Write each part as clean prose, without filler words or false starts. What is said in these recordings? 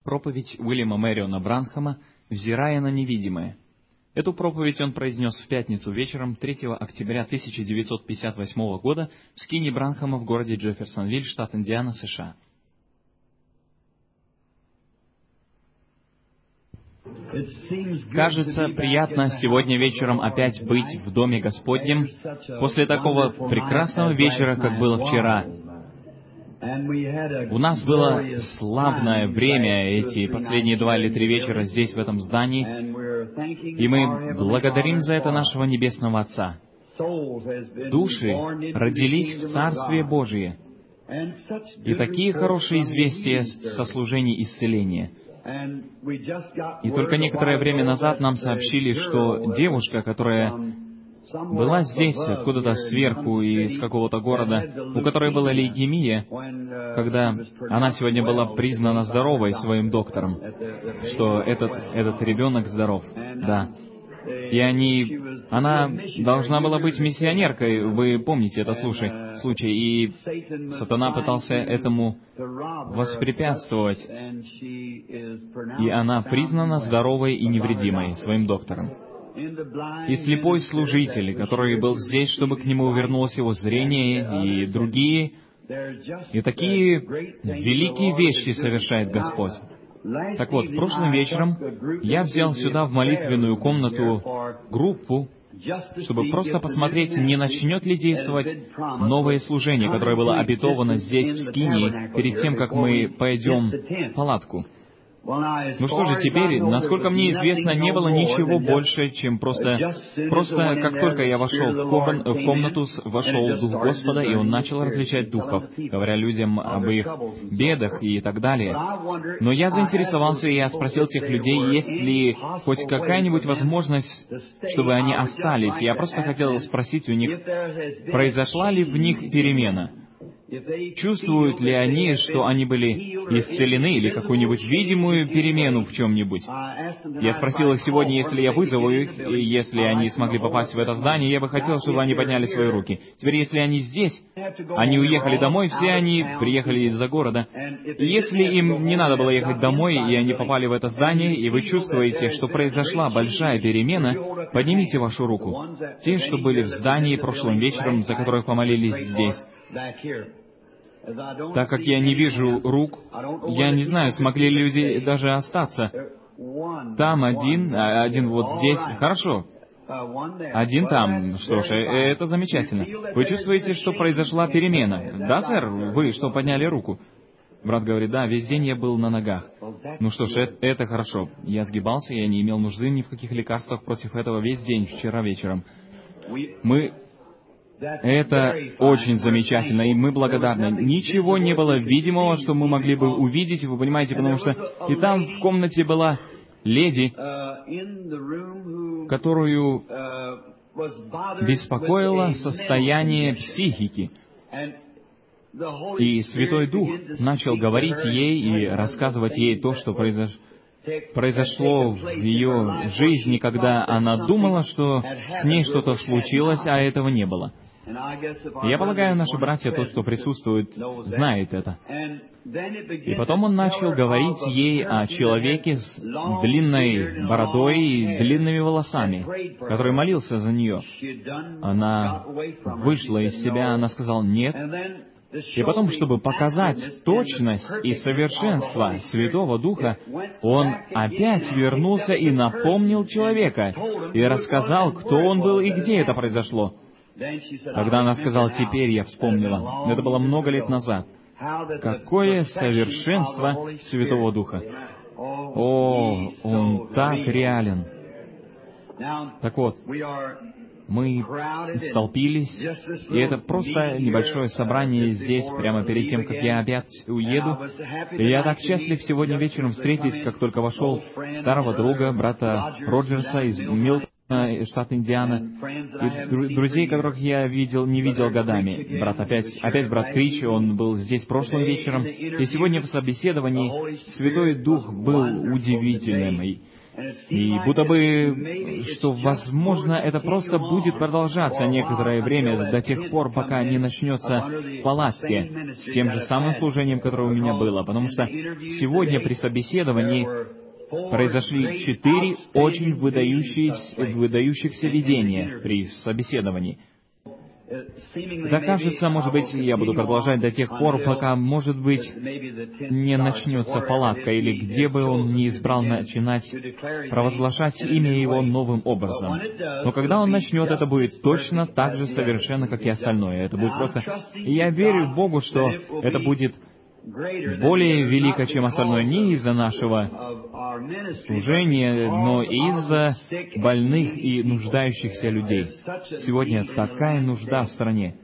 Проповедь Уильяма Мэриона Бранхама «Взирая на невидимое». Эту проповедь он произнес в пятницу вечером 3 октября 1958 года в скине Бранхама в городе Джефферсонвиль, штат Индиана, США. Кажется, приятно сегодня вечером опять быть в Доме Господнем после такого прекрасного вечера, как было вчера. У нас было славное время эти последние 2 или 3 вечера здесь, в этом здании, и мы благодарим за это нашего Небесного Отца. Души родились в Царстве Божие, и такие хорошие известия со служений исцеления. И только некоторое время назад нам сообщили, что девушка, которая была здесь, откуда-то сверху, из какого-то города, у которой была лейкемия, когда она сегодня была признана здоровой своим доктором, что этот ребенок здоров, да. И она должна была быть миссионеркой, вы помните этот случай, и сатана пытался этому воспрепятствовать, и она признана здоровой и невредимой своим доктором. И слепой служитель, который был здесь, чтобы к нему вернулось его зрение, и другие, и такие великие вещи совершает Господь. Так вот, прошлым вечером я взял сюда в молитвенную комнату группу, чтобы просто посмотреть, не начнет ли действовать новое служение, которое было обетовано здесь, в скинии, перед тем, как мы пойдем в палатку. Ну что же, теперь, насколько мне известно, не было ничего больше, чем просто как только я вошел в комнату, вошел Дух Господа, и Он начал различать духов, говоря людям об их бедах и так далее. Но я заинтересовался, и я спросил тех людей, есть ли хоть какая-нибудь возможность, чтобы они остались. Я просто хотел спросить у них, произошла ли в них перемена. Чувствуют ли они, что они были исцелены, или какую-нибудь видимую перемену в чем-нибудь? Я спросил их сегодня, если я вызову их, и если они смогли попасть в это здание, я бы хотел, чтобы они подняли свои руки. Теперь, если они здесь, они уехали домой, все они приехали из-за города. И если им не надо было ехать домой, и они попали в это здание, и вы чувствуете, что произошла большая перемена, поднимите вашу руку. Те, что были в здании прошлым вечером, за которых помолились здесь. Так как я не вижу рук, я не знаю, смогли ли люди даже остаться. Там один вот здесь. Хорошо. Один там. Что ж, это замечательно. Вы чувствуете, что произошла перемена? Да, сэр? Вы что, подняли руку? Брат говорит, да, весь день я был на ногах. Ну что ж, это хорошо. Я сгибался, я не имел нужды ни в каких лекарствах против этого весь день, вчера вечером. Это очень замечательно, и мы благодарны. Ничего не было видимого, что мы могли бы увидеть, вы понимаете, потому что и там в комнате была леди, которую беспокоило состояние психики. И Святой Дух начал говорить ей и рассказывать ей то, что произошло в ее жизни, когда она думала, что с ней что-то случилось, а этого не было. Я полагаю, наши братья, тот, кто присутствует, знает это. И потом он начал говорить ей о человеке с длинной бородой и длинными волосами, который молился за нее. Она вышла из себя, она сказала «нет». И потом, чтобы показать точность и совершенство Святого Духа, он опять вернулся и напомнил человека, и рассказал, кто он был и где это произошло. Тогда она сказала, теперь я вспомнила. Это было много лет назад. Какое совершенство Святого Духа! О, Он так реален! Так вот, мы столпились, и это просто небольшое собрание здесь, прямо перед тем, как я опять уеду. И я так счастлив сегодня вечером встретить, как только вошел старого друга, брата Роджерса из Милтона, штат Индиана, и друзей, которых я не видел годами. Опять брат Крич, он был здесь прошлым вечером, и сегодня в собеседовании Святой Дух был удивительным. И будто бы, что, возможно, это просто будет продолжаться некоторое время, до тех пор, пока не начнется в палатке с тем же самым служением, которое у меня было. Потому что сегодня при собеседовании произошли 4 очень выдающихся видения при собеседовании. Да, кажется, может быть, я буду продолжать до тех пор, пока, может быть, не начнется палатка, или где бы он ни избрал начинать провозглашать имя Его новым образом. Но когда он начнет, это будет точно так же совершенно, как и остальное. Это будет просто... И я верю Богу, что это будет более велико, чем остальное, не из-за нашего служения, но из-за больных и нуждающихся людей. Сегодня такая нужда в стране.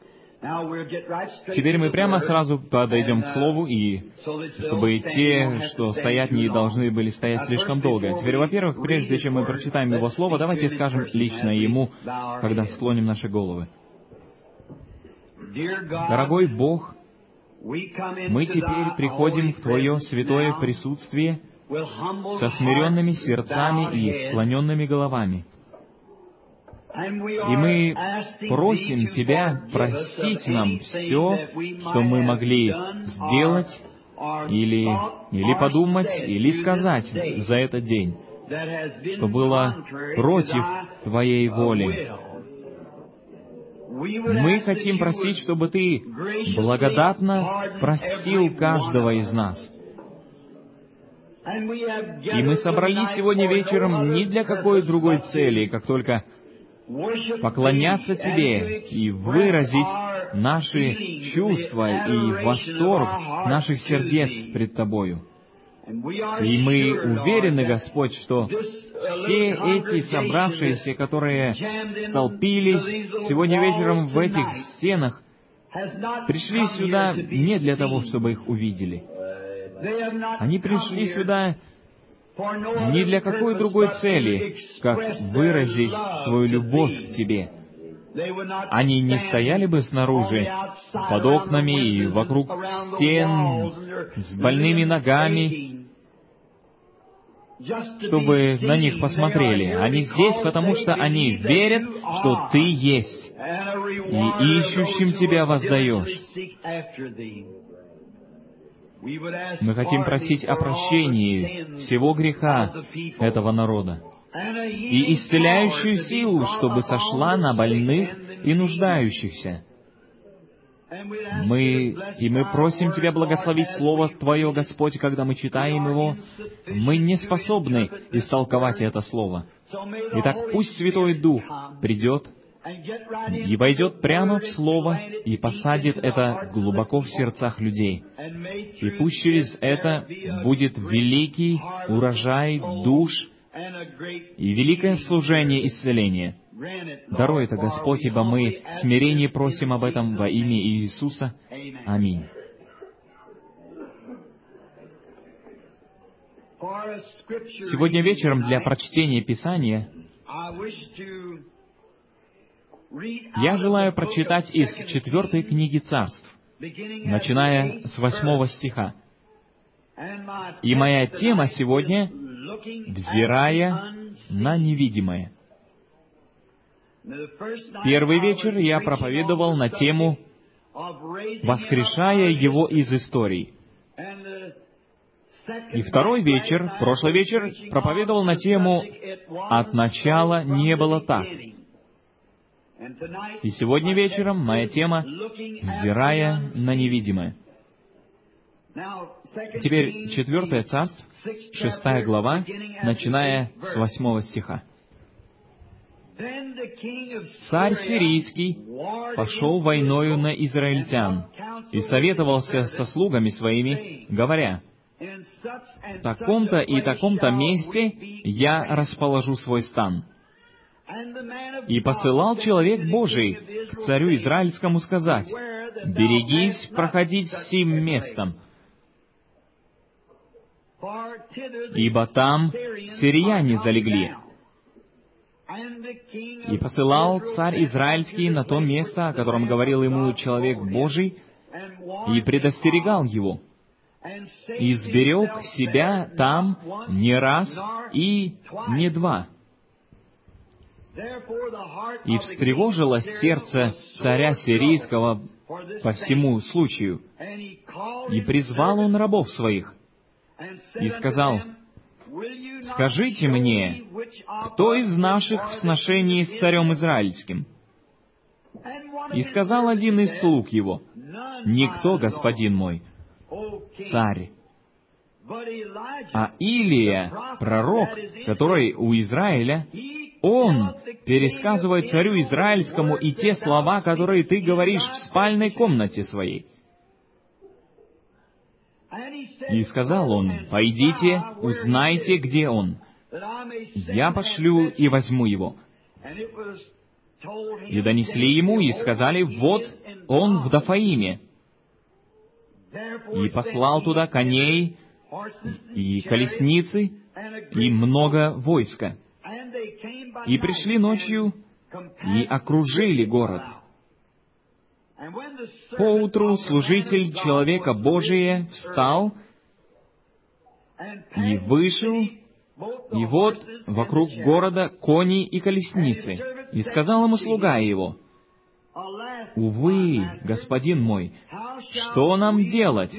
Теперь мы прямо сразу подойдем к Слову, и чтобы те, что стоят, не должны были стоять слишком долго. Теперь, во-первых, прежде чем мы прочитаем Его Слово, давайте скажем лично Ему, когда склоним наши головы. Дорогой Бог, мы теперь приходим в Твое святое присутствие со смиренными сердцами и склоненными головами. И мы просим Тебя простить нам все, что мы могли сделать, или подумать, или сказать за этот день, что было против Твоей воли. Мы хотим просить, чтобы Ты благодатно простил каждого из нас. И мы собрались сегодня вечером не для какой другой цели, как только поклоняться Тебе и выразить наши чувства и восторг наших сердец пред Тобою. И мы уверены, Господь, что все эти собравшиеся, которые столпились сегодня вечером в этих стенах, пришли сюда не для того, чтобы их увидели. Они пришли сюда не для какой другой цели, как выразить свою любовь к Тебе. Они не стояли бы снаружи, под окнами и вокруг стен, с больными ногами, чтобы на них посмотрели. Они здесь, потому что они верят, что Ты есть, и ищущим Тебя воздаешь. Мы хотим просить о прощении всего греха этого народа и исцеляющую силу, чтобы сошла на больных и нуждающихся. Мы просим Тебя благословить Слово Твое, Господь, когда мы читаем его. Мы не способны истолковать это Слово. Итак, пусть Святой Дух придет и войдет прямо в Слово и посадит это глубоко в сердцах людей. И пусть через это будет великий урожай душ и великое служение исцеления. Даруй это, Господь, ибо мы в смирении просим об этом во имя Иисуса. Аминь. Сегодня вечером для прочтения Писания я желаю прочитать из 4 книги Царств, начиная с 8 стиха. И моя тема сегодня — «Взирая на невидимое». Первый вечер я проповедовал на тему «Воскрешая его из историй». И второй вечер, прошлый вечер, проповедовал на тему «От начала не было так». И сегодня вечером моя тема «Взирая на невидимое». Теперь 4 Царств, 6 глава, начиная с 8 стиха. «Царь сирийский пошел войною на израильтян и советовался со слугами своими, говоря: в таком-то и таком-то месте я расположу свой стан. И посылал человек Божий к царю израильскому сказать: берегись проходить сим местом, ибо там сирияне залегли. И посылал царь израильский на то место, о котором говорил ему человек Божий, и предостерегал его, и сберег себя там не раз и не два. И встревожилось сердце царя сирийского по всему случаю. И призвал он рабов своих, и сказал: «Скажите мне, кто из наших в сношении с царем израильским?» И сказал один из слуг его: «Никто, господин мой, царь, а Илия, пророк, который у Израиля, он пересказывает царю израильскому и те слова, которые ты говоришь в спальной комнате своей». И сказал он: «Пойдите, узнайте, где он. Я пошлю и возьму его». И донесли ему, и сказали: «Вот он в Дафаиме». И послал туда коней, и колесницы, и много войска. И пришли ночью, и окружили город. Поутру служитель человека Божия встал и вышел, и вот вокруг города кони и колесницы. И сказал ему слуга его: «Увы, господин мой, что нам делать?»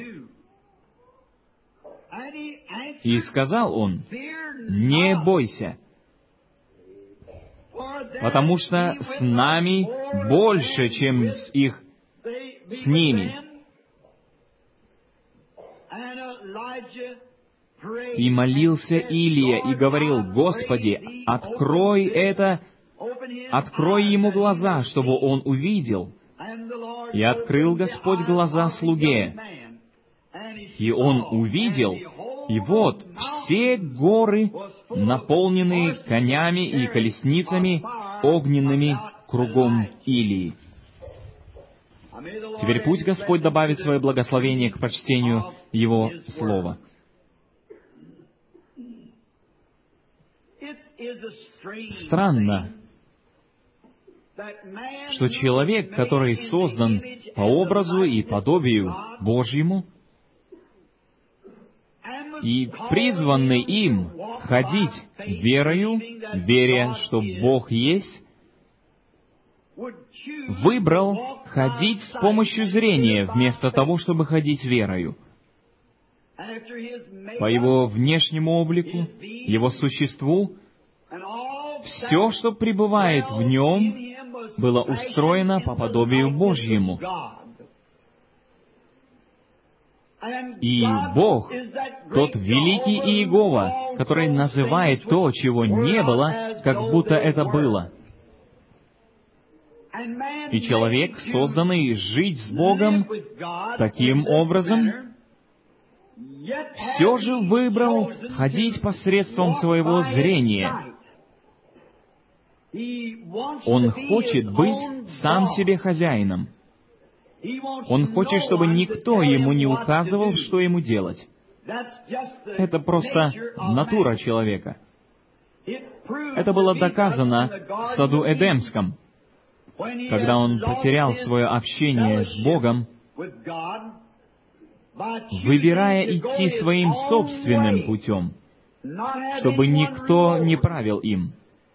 И сказал он: «Не бойся, потому что с нами больше, чем с ними». И молился Илия и говорил: «Господи, открой это, открой ему глаза, чтобы он увидел». И открыл Господь глаза слуге, и он увидел, и вот все горы, наполненные конями и колесницами огненными кругом Илии. Теперь пусть Господь добавит свое благословение к прочтению Его Слова. Странно, что человек, который создан по образу и подобию Божьему, и призванный им ходить верою, веря, что Бог есть, выбрал ходить с помощью зрения, вместо того, чтобы ходить верою. По его внешнему облику, его существу, все, что пребывает в нем, было устроено по подобию Божьему. И Бог, тот великий Иегова, который называет то, чего не было, как будто это было. И человек, созданный жить с Богом таким образом, все же выбрал ходить посредством своего зрения. Он хочет быть сам себе хозяином. Он хочет, чтобы никто ему не указывал, что ему делать. Это просто натура человека. Это было доказано в саду Эдемском, когда он потерял свое общение с Богом, выбирая идти своим собственным путем, чтобы никто не правил им.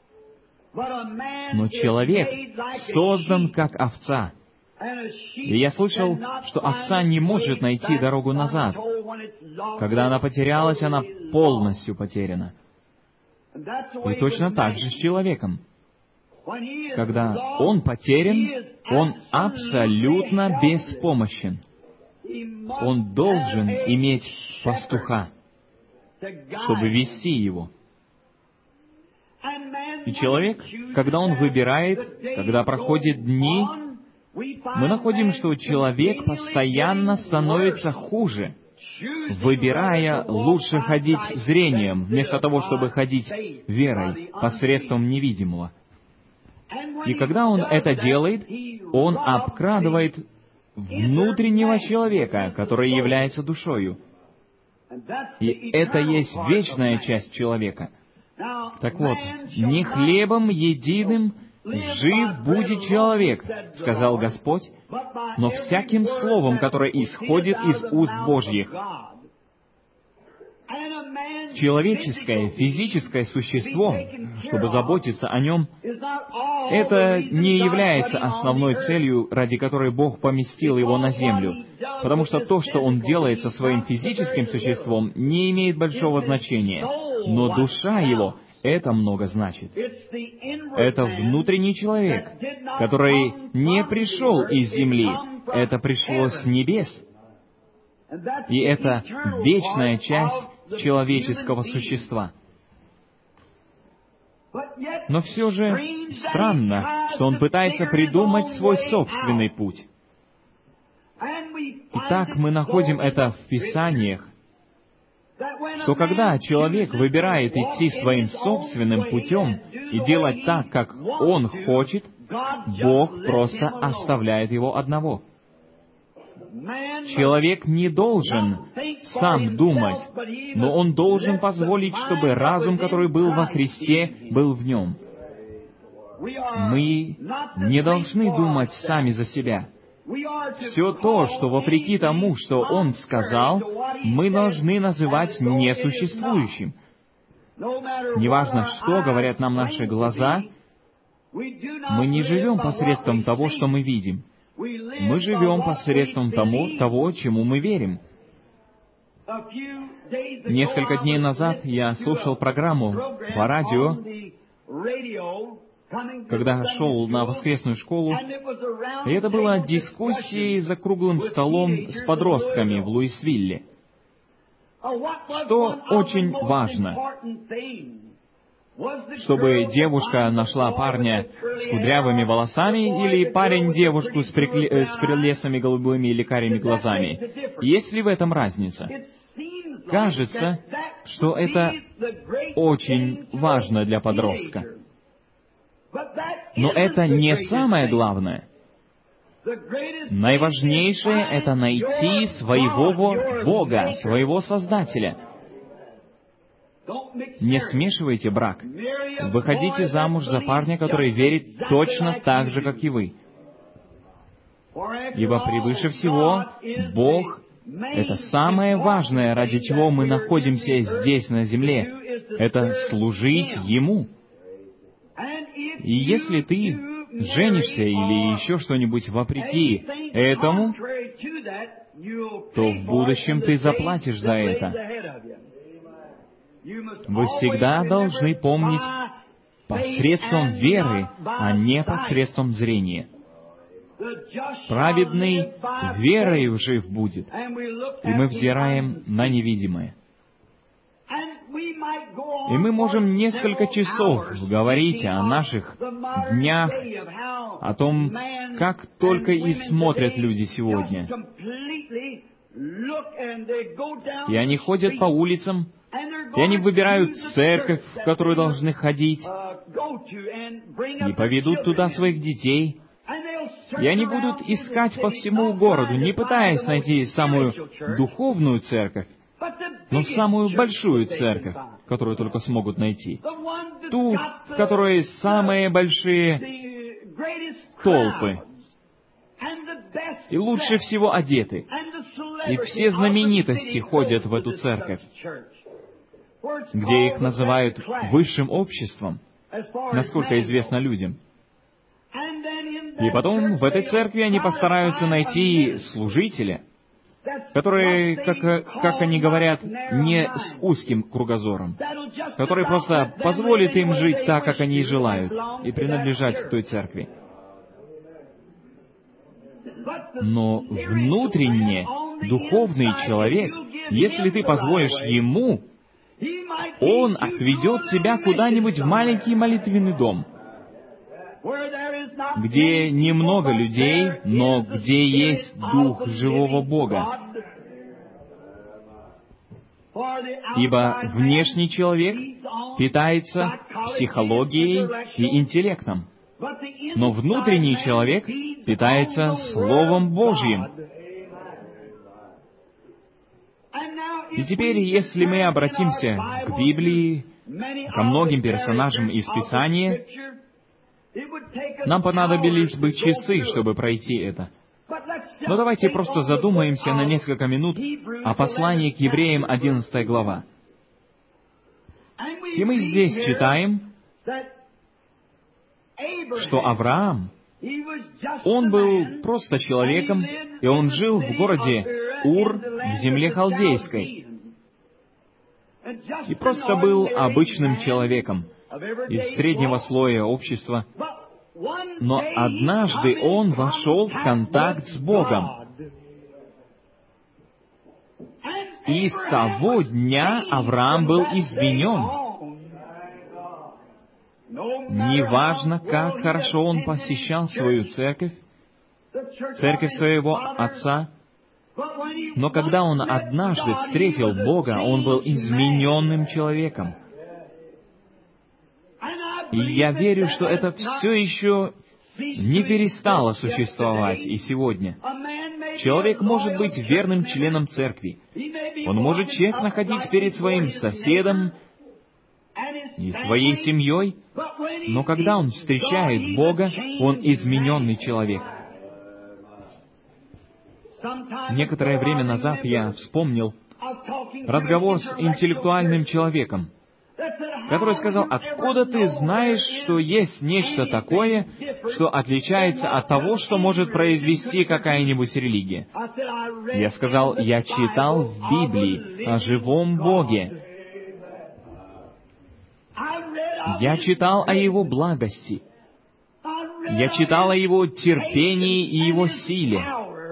Но человек создан как овца. И я слышал, что овца не может найти дорогу назад. Когда она потерялась, она полностью потеряна. И точно так же с человеком. Когда он потерян, он абсолютно беспомощен. Он должен иметь пастуха, чтобы вести его. И человек, когда он выбирает, когда проходят дни, мы находим, что человек постоянно становится хуже, выбирая лучше ходить зрением, вместо того, чтобы ходить верой, посредством невидимого. И когда он это делает, он обкрадывает внутреннего человека, который является душою. И это есть вечная часть человека. Так вот, не хлебом единым жив будет человек, сказал Господь, но всяким словом, которое исходит из уст Божьих. Человеческое, физическое существо, чтобы заботиться о нем, это не является основной целью, ради которой Бог поместил его на землю. Потому что то, что Он делает со своим физическим существом, не имеет большого значения. Но душа его, это много значит. Это внутренний человек, который не пришел из земли, это пришло с небес. И это вечная часть человеческого существа. Но все же странно, что он пытается придумать свой собственный путь. Итак, мы находим это в Писаниях, что когда человек выбирает идти своим собственным путем и делать так, как он хочет, Бог просто оставляет его одного. Человек не должен сам думать, но он должен позволить, чтобы разум, который был во Христе, был в нем. Мы не должны думать сами за себя. Все то, что вопреки тому, что Он сказал, мы должны называть несуществующим. Неважно, что говорят нам наши глаза, мы не живем посредством того, что мы видим. Мы живем посредством того, чему мы верим. Несколько дней назад я слушал программу по радио, когда шел на воскресную школу, и это была дискуссия за круглым столом с подростками в Луисвилле. Что очень важно, чтобы девушка нашла парня с кудрявыми волосами или парень девушку с прелестными голубыми или карими глазами? Есть ли в этом разница? Кажется, что это очень важно для подростка. Но это не самое главное. Наиважнейшее — это найти своего Бога, своего Создателя. Не смешивайте брак. Выходите замуж за парня, который верит точно так же, как и вы. Ибо превыше всего Бог — это самое важное, ради чего мы находимся здесь, на земле. Это служить Ему. И если ты женишься или еще что-нибудь вопреки этому, то в будущем ты заплатишь за это. Вы всегда должны помнить посредством веры, а не посредством зрения. Праведный верою жив будет, и мы взираем на невидимое. И мы можем несколько часов говорить о наших днях, о том, как только и смотрят люди сегодня. И они ходят по улицам, и они выбирают церковь, в которую должны ходить, и поведут туда своих детей, и они будут искать по всему городу, не пытаясь найти самую духовную церковь, но самую большую церковь, которую только смогут найти. Ту, в которой самые большие толпы, и лучше всего одеты. И все знаменитости ходят в эту церковь, где их называют высшим обществом, насколько известно людям. И потом в этой церкви они постараются найти служителя, который, как они говорят, не с узким кругозором, который просто позволит им жить так, как они и желают, и принадлежать к той церкви. Но внутренне, духовный человек, если ты позволишь ему, он отведет тебя куда-нибудь в маленький молитвенный дом, где немного людей, но где есть Дух живого Бога. Ибо внешний человек питается психологией и интеллектом, но внутренний человек питается Словом Божьим. И теперь, если мы обратимся к Библии, ко многим персонажам из Писания, нам понадобились бы часы, чтобы пройти это. Но давайте просто задумаемся на несколько минут о послании к евреям 11 глава. И мы здесь читаем, что Авраам, он был просто человеком, и он жил в городе Ур в земле халдейской. И просто был обычным человеком из среднего слоя общества. Но однажды он вошел в контакт с Богом. И с того дня Авраам был изменен. Неважно, как хорошо он посещал свою церковь своего отца, но когда он однажды встретил Бога, он был измененным человеком. И я верю, что это все еще не перестало существовать и сегодня. Человек может быть верным членом церкви. Он может честно ходить перед своим соседом и своей семьей, но когда он встречает Бога, он измененный человек. Некоторое время назад я вспомнил разговор с интеллектуальным человеком, который сказал: «Откуда ты знаешь, что есть нечто такое, что отличается от того, что может произвести какая-нибудь религия?» Я сказал: «Я читал в Библии о живом Боге. Я читал о Его благости. Я читал о Его терпении и Его силе.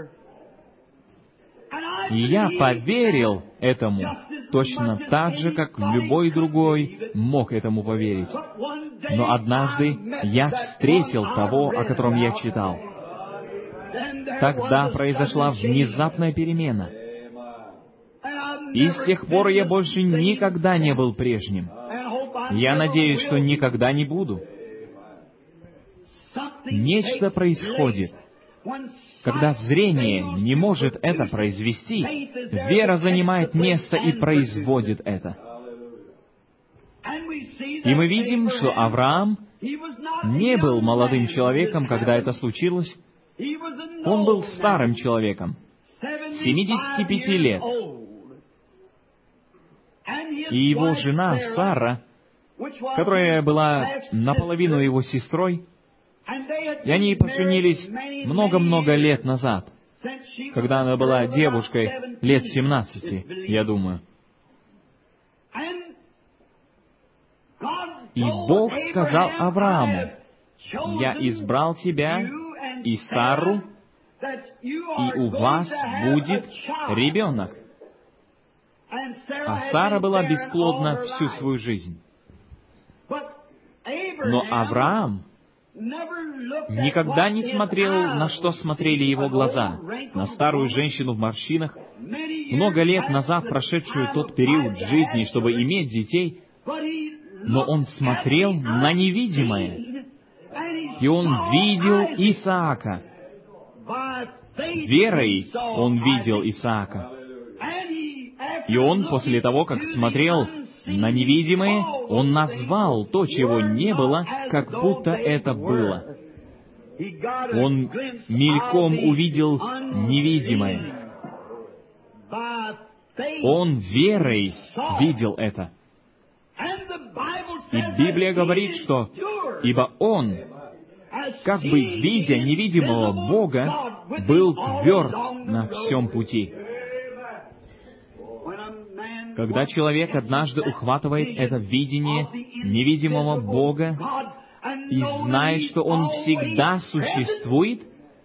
И я поверил этому точно так же, как любой другой мог этому поверить. Но однажды я встретил того, о котором я читал. Тогда произошла внезапная перемена. И с тех пор я больше никогда не был прежним. Я надеюсь, что никогда не буду. Нечто происходит. Когда зрение не может это произвести, вера занимает место и производит это. И мы видим, что Авраам не был молодым человеком, когда это случилось. Он был старым человеком, 75 лет. И его жена Сара, которая была наполовину его сестрой, и они поженились много-много лет назад, когда она была девушкой лет 17, я думаю. И Бог сказал Аврааму: «Я избрал тебя и Сару, и у вас будет ребенок». А Сара была бесплодна всю свою жизнь. Но Авраам никогда не смотрел, на что смотрели его глаза, на старую женщину в морщинах, много лет назад прошедшую тот период жизни, чтобы иметь детей, но он смотрел на невидимое, и он видел Исаака. Верой он видел Исаака. И он, после того, как смотрел на невидимое, он назвал то, чего не было, как будто это было. Он мельком увидел невидимое. Он верой видел это. И Библия говорит, что «Ибо он, как бы видя невидимого Бога, был тверд на всем пути». Когда человек однажды ухватывает это видение невидимого Бога и знает, что Он всегда существует,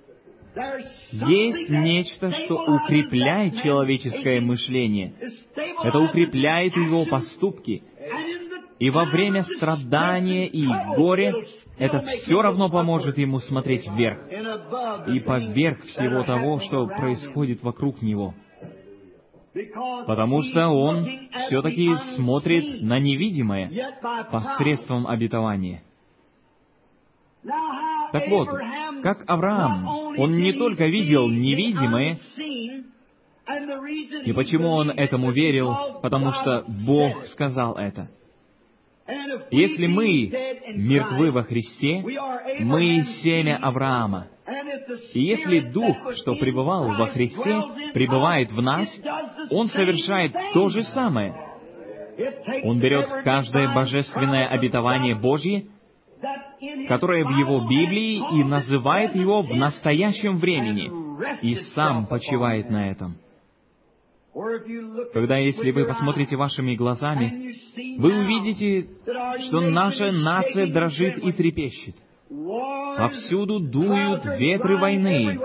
есть нечто, что укрепляет человеческое мышление. Это укрепляет его поступки. И во время страдания и горя это все равно поможет ему смотреть вверх и поверх всего того, что происходит вокруг него. Потому что он все-таки смотрит на невидимое посредством обетования. Так вот, как Авраам, он не только видел невидимое, и почему он этому верил? Потому что Бог сказал это. Если мы мертвы во Христе, мы семя Авраама. И если Дух, что пребывал во Христе, пребывает в нас, Он совершает то же самое. Он берет каждое божественное обетование Божье, которое в Его Библии, и называет его в настоящем времени, и сам почивает на этом. Когда, если вы посмотрите вашими глазами, вы увидите, что наша нация дрожит и трепещет. Повсюду дуют ветры войны.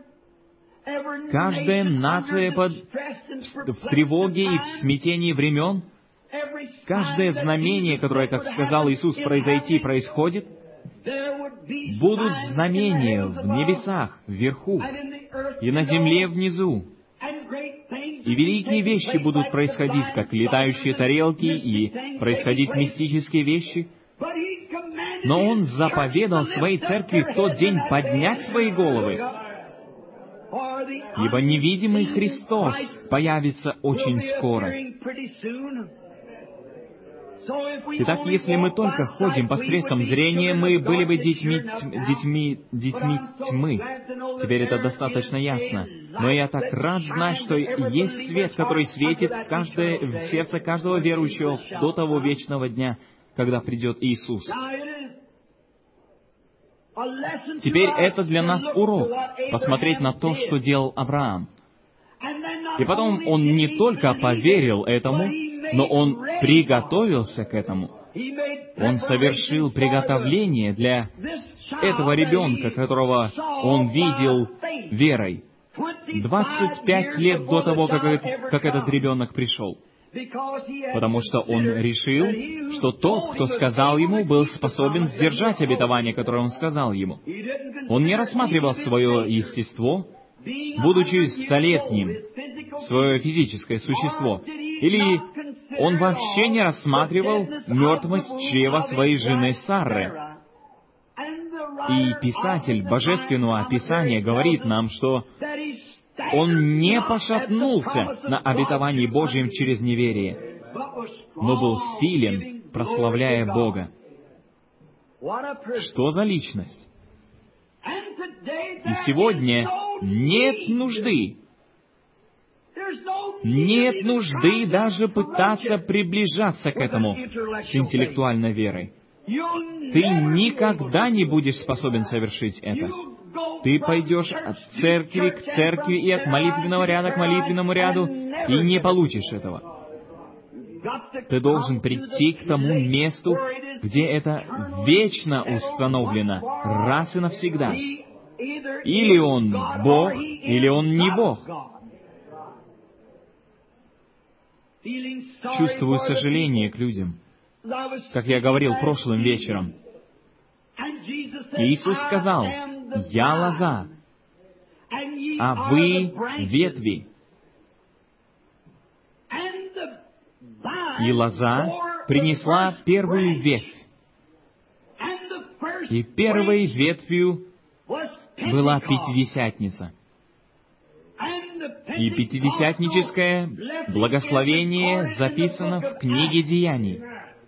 Каждая нация в тревоге и в смятении времен. Каждое знамение, которое, как сказал Иисус, произойти, происходит. Будут знамения в небесах, вверху, и на земле внизу. И великие вещи будут происходить, как летающие тарелки, и происходить мистические вещи. Но Он заповедал Своей Церкви в тот день поднять свои головы, ибо невидимый Христос появится очень скоро. Итак, если мы только ходим посредством зрения, мы были бы детьми тьмы. Теперь это достаточно ясно. Но я так рад знать, что есть свет, который светит в сердце каждого верующего до того вечного дня, когда придет Иисус. Теперь это для нас урок, посмотреть на то, что делал Авраам. И потом он не только поверил этому, но он приготовился к этому. Он совершил приготовление для этого ребенка, которого он видел верой. 25 лет до того, как этот ребенок пришел. Потому что он решил, что тот, кто сказал ему, был способен сдержать обетование, которое он сказал ему. Он не рассматривал свое естество, будучи столетним, свое физическое существо. Или он вообще не рассматривал мертвость чрева своей жены Сарры. И писатель Божественного Писания говорит нам, что он не пошатнулся на обетовании Божьем через неверие, но был силен, прославляя Бога. Что за личность? И сегодня нет нужды даже пытаться приближаться к этому с интеллектуальной верой. Ты никогда не будешь способен совершить это. Ты пойдешь от церкви к церкви и от молитвенного ряда к молитвенному ряду, и не получишь этого. Ты должен прийти к тому месту, где это вечно установлено, раз и навсегда. Или Он Бог, или Он не Бог. Чувствую сожаление к людям, как я говорил прошлым вечером. Иисус сказал: «Я лоза, а вы ветви». И лоза принесла первую ветвь. И первой ветвью была Пятидесятница. И пятидесятническое благословение записано в книге Деяний.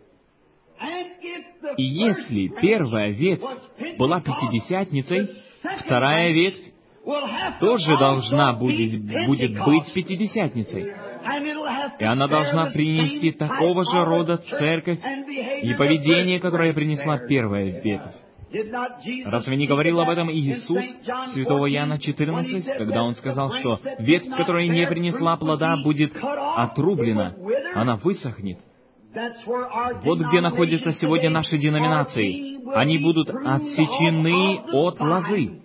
И если первая ветвь была Пятидесятницей, вторая ветвь тоже должна будет быть Пятидесятницей. И она должна принести такого же рода церковь и поведение, которое принесла первая ветвь. Разве не говорил об этом Иисус, святого Иоанна 14, когда Он сказал, что ветвь, которая не принесла плода, будет отрублена, она высохнет? Вот где находятся сегодня наши деноминации. Они будут отсечены от лозы.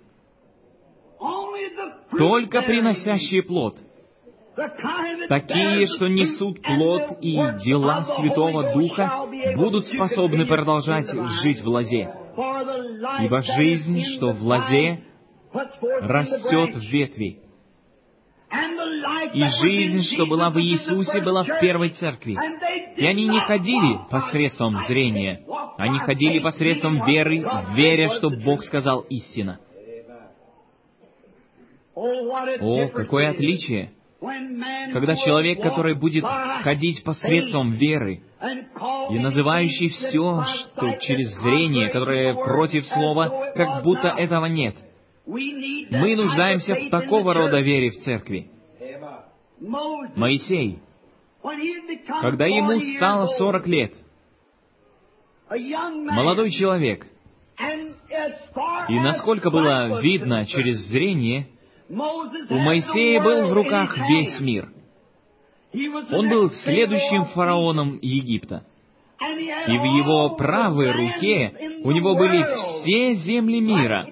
Только приносящие плод. Такие, что несут плод и дела Святого Духа, будут способны продолжать жить в лозе. Ибо жизнь, что в лозе, растет в ветви. И жизнь, что была в Иисусе, была в первой церкви. И они не ходили посредством зрения. Они ходили посредством веры, веря, что Бог сказал истина. О, какое отличие! Когда человек, который будет ходить посредством веры и называющий все, что через зрение, которое против слова, как будто этого нет. Мы нуждаемся в такого рода вере в церкви. Моисей, Когда ему стало 40 лет, молодой человек, и насколько было видно через зрение, у Моисея был в руках весь мир. Он был следующим фараоном Египта. И в его правой руке у него были все земли мира.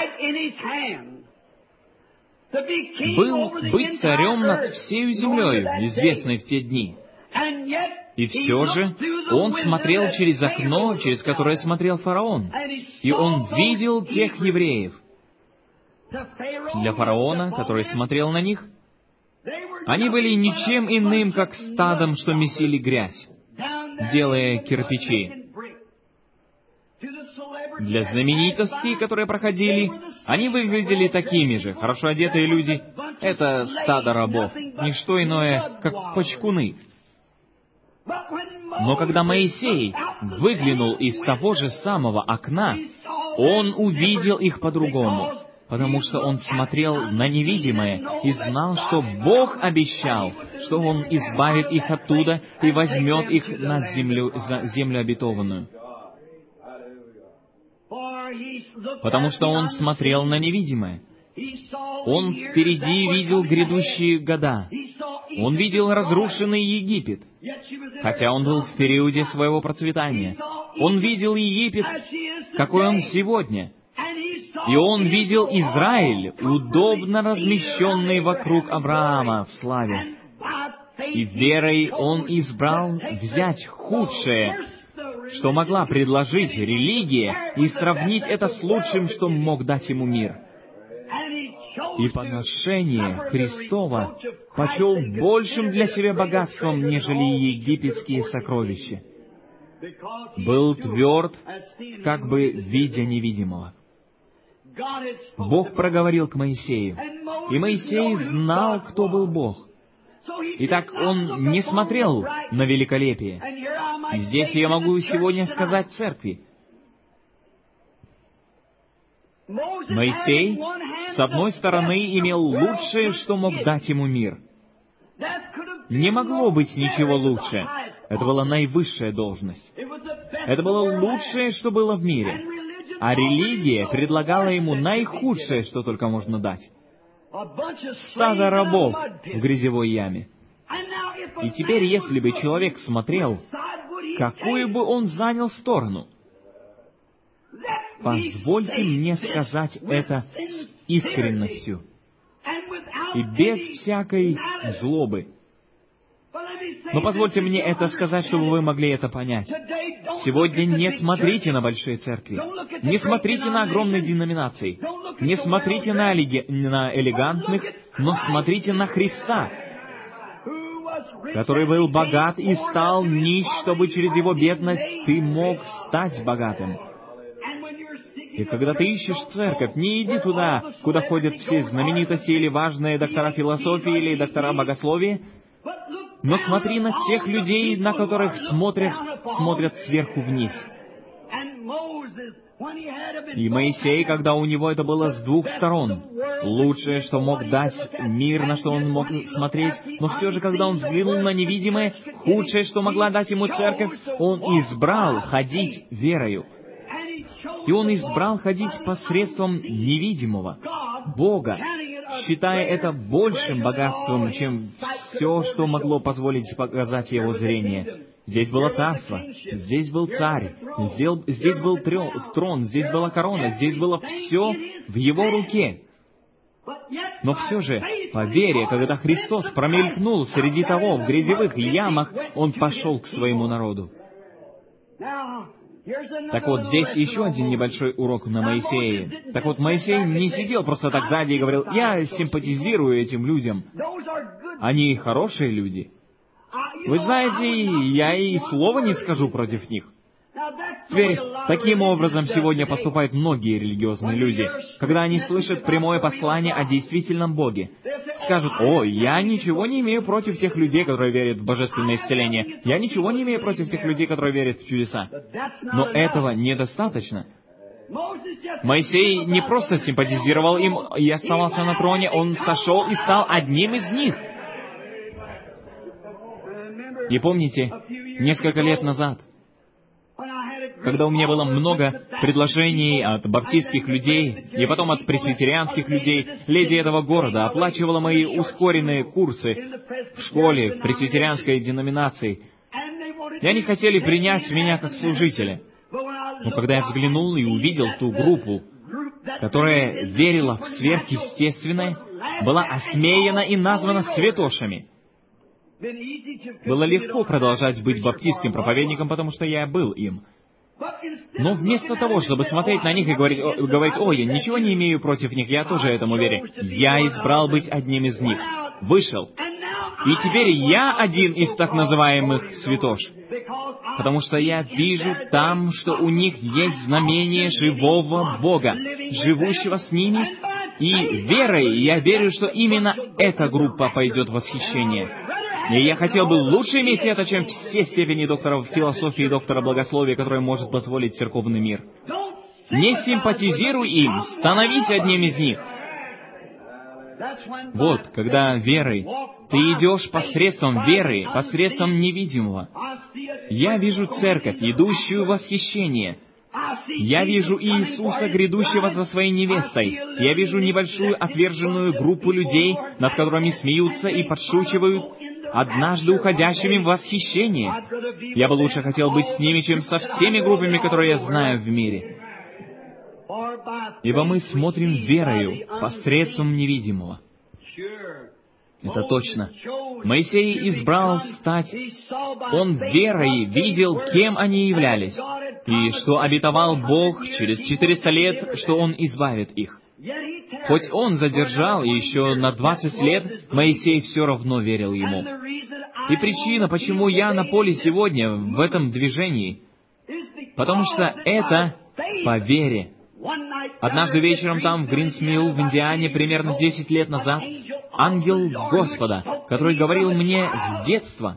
Быть царем над всей землей, известной в те дни. И все же он смотрел через окно, через которое смотрел фараон. И он видел тех евреев. Для фараона, который смотрел на них, они были ничем иным, как стадом, что месили грязь, делая кирпичи. Для знаменитостей, которые проходили, они выглядели такими же, хорошо одетые люди. Это стадо рабов, ничто иное, как почкуны. Но когда Моисей выглянул из того же самого окна, он увидел их по-другому, потому что он смотрел на невидимое и знал, что Бог обещал, что Он избавит их оттуда и возьмет их на землю обетованную. Потому что он смотрел на невидимое. Он впереди видел грядущие года. Он видел разрушенный Египет, хотя он был в периоде своего процветания. Он видел Египет, какой он сегодня. И он видел Израиль, удобно размещенный вокруг Авраама в славе. И верой он избрал взять худшее, что могла предложить религия, и сравнить это с лучшим, что мог дать ему мир. И подношение Христово почел большим для себя богатством, нежели египетские сокровища. Был тверд, как бы видя невидимого. Бог проговорил к Моисею, и Моисей знал, кто был Бог. Итак, он не смотрел на великолепие. И здесь я могу сегодня сказать церкви. Моисей, с одной стороны, имел лучшее, что мог дать ему мир. Не могло быть ничего лучше. Это была наивысшая должность. Это было лучшее, что было в мире. А религия предлагала ему наихудшее, что только можно дать. Стадо рабов в грязевой яме. И теперь, если бы человек смотрел, какую бы он занял сторону, позвольте мне сказать это с искренностью и без всякой злобы. Но позвольте мне это сказать, чтобы вы могли это понять. Сегодня не смотрите на большие церкви, не смотрите на огромные деноминации, не смотрите на элегантных, но смотрите на Христа, который был богат и стал нищ, чтобы через его бедность ты мог стать богатым. И когда ты ищешь церковь, не иди туда, куда ходят все знаменитости или важные доктора философии или доктора богословия, но смотри на тех людей, на которых смотрят сверху вниз. И Моисей, когда у него это было с двух сторон, лучшее, что мог дать мир, на что он мог смотреть, но все же, когда он взглянул на невидимое, худшее, что могла дать ему церковь, он избрал ходить верою. И он избрал ходить посредством невидимого, Бога, считая это большим богатством, чем все, что могло позволить показать его зрение. Здесь было царство, здесь был царь, здесь был трон, здесь была корона, здесь было все в его руке. Но все же, по вере, когда Христос промелькнул среди того в грязевых ямах, Он пошел к своему народу. Так вот, здесь еще один небольшой урок на Моисее. Так вот, Моисей не сидел просто так сзади и говорил: «Я симпатизирую этим людям. Они хорошие люди. Вы знаете, я и слова не скажу против них». Теперь, таким образом сегодня поступают многие религиозные люди, когда они слышат прямое послание о действительном Боге. Скажут: «О, я ничего не имею против тех людей, которые верят в божественное исцеление. Я ничего не имею против тех людей, которые верят в чудеса». Но этого недостаточно. Моисей не просто симпатизировал им и оставался на троне, он сошел и стал одним из них. И помните, несколько лет назад, когда у меня было много предложений от баптистских людей и потом от пресвитерианских людей, леди этого города оплачивала мои ускоренные курсы в школе, в пресвитерианской деноминации, и они хотели принять меня как служителя. Но когда я взглянул и увидел ту группу, которая верила в сверхъестественное, была осмеяна и названа святошами, было легко продолжать быть баптистским проповедником, потому что я был им. Но вместо того, чтобы смотреть на них и говорить, «Ой, я ничего не имею против них, я тоже этому верю», я избрал быть одним из них. Вышел. И теперь я один из так называемых святош. Потому что я вижу там, что у них есть знамение живого Бога, живущего с ними, и верой я верю, что именно эта группа пойдет в восхищение. И я хотел бы лучше иметь это, чем все степени доктора философии и доктора богословия, которые может позволить церковный мир. Не симпатизируй им, становись одним из них. Вот, когда верой, ты идешь посредством веры, посредством невидимого. Я вижу церковь, идущую в восхищение. Я вижу Иисуса, грядущего за своей невестой. Я вижу небольшую отверженную группу людей, над которыми смеются и подшучивают, однажды уходящими в восхищение. Я бы лучше хотел быть с ними, чем со всеми группами, которые я знаю в мире. Ибо мы смотрим верою посредством невидимого. Это точно. Моисей избрал стать. Он верой видел, кем они являлись, и что обетовал Бог через 400 лет, что Он избавит их. Хоть он задержал еще на 20 лет, Моисей все равно верил ему. И причина, почему я на поле сегодня, в этом движении, потому что это по вере. Однажды вечером там, в Гринсмилл, в Индиане, примерно 10 лет назад, ангел Господа, который говорил мне с детства,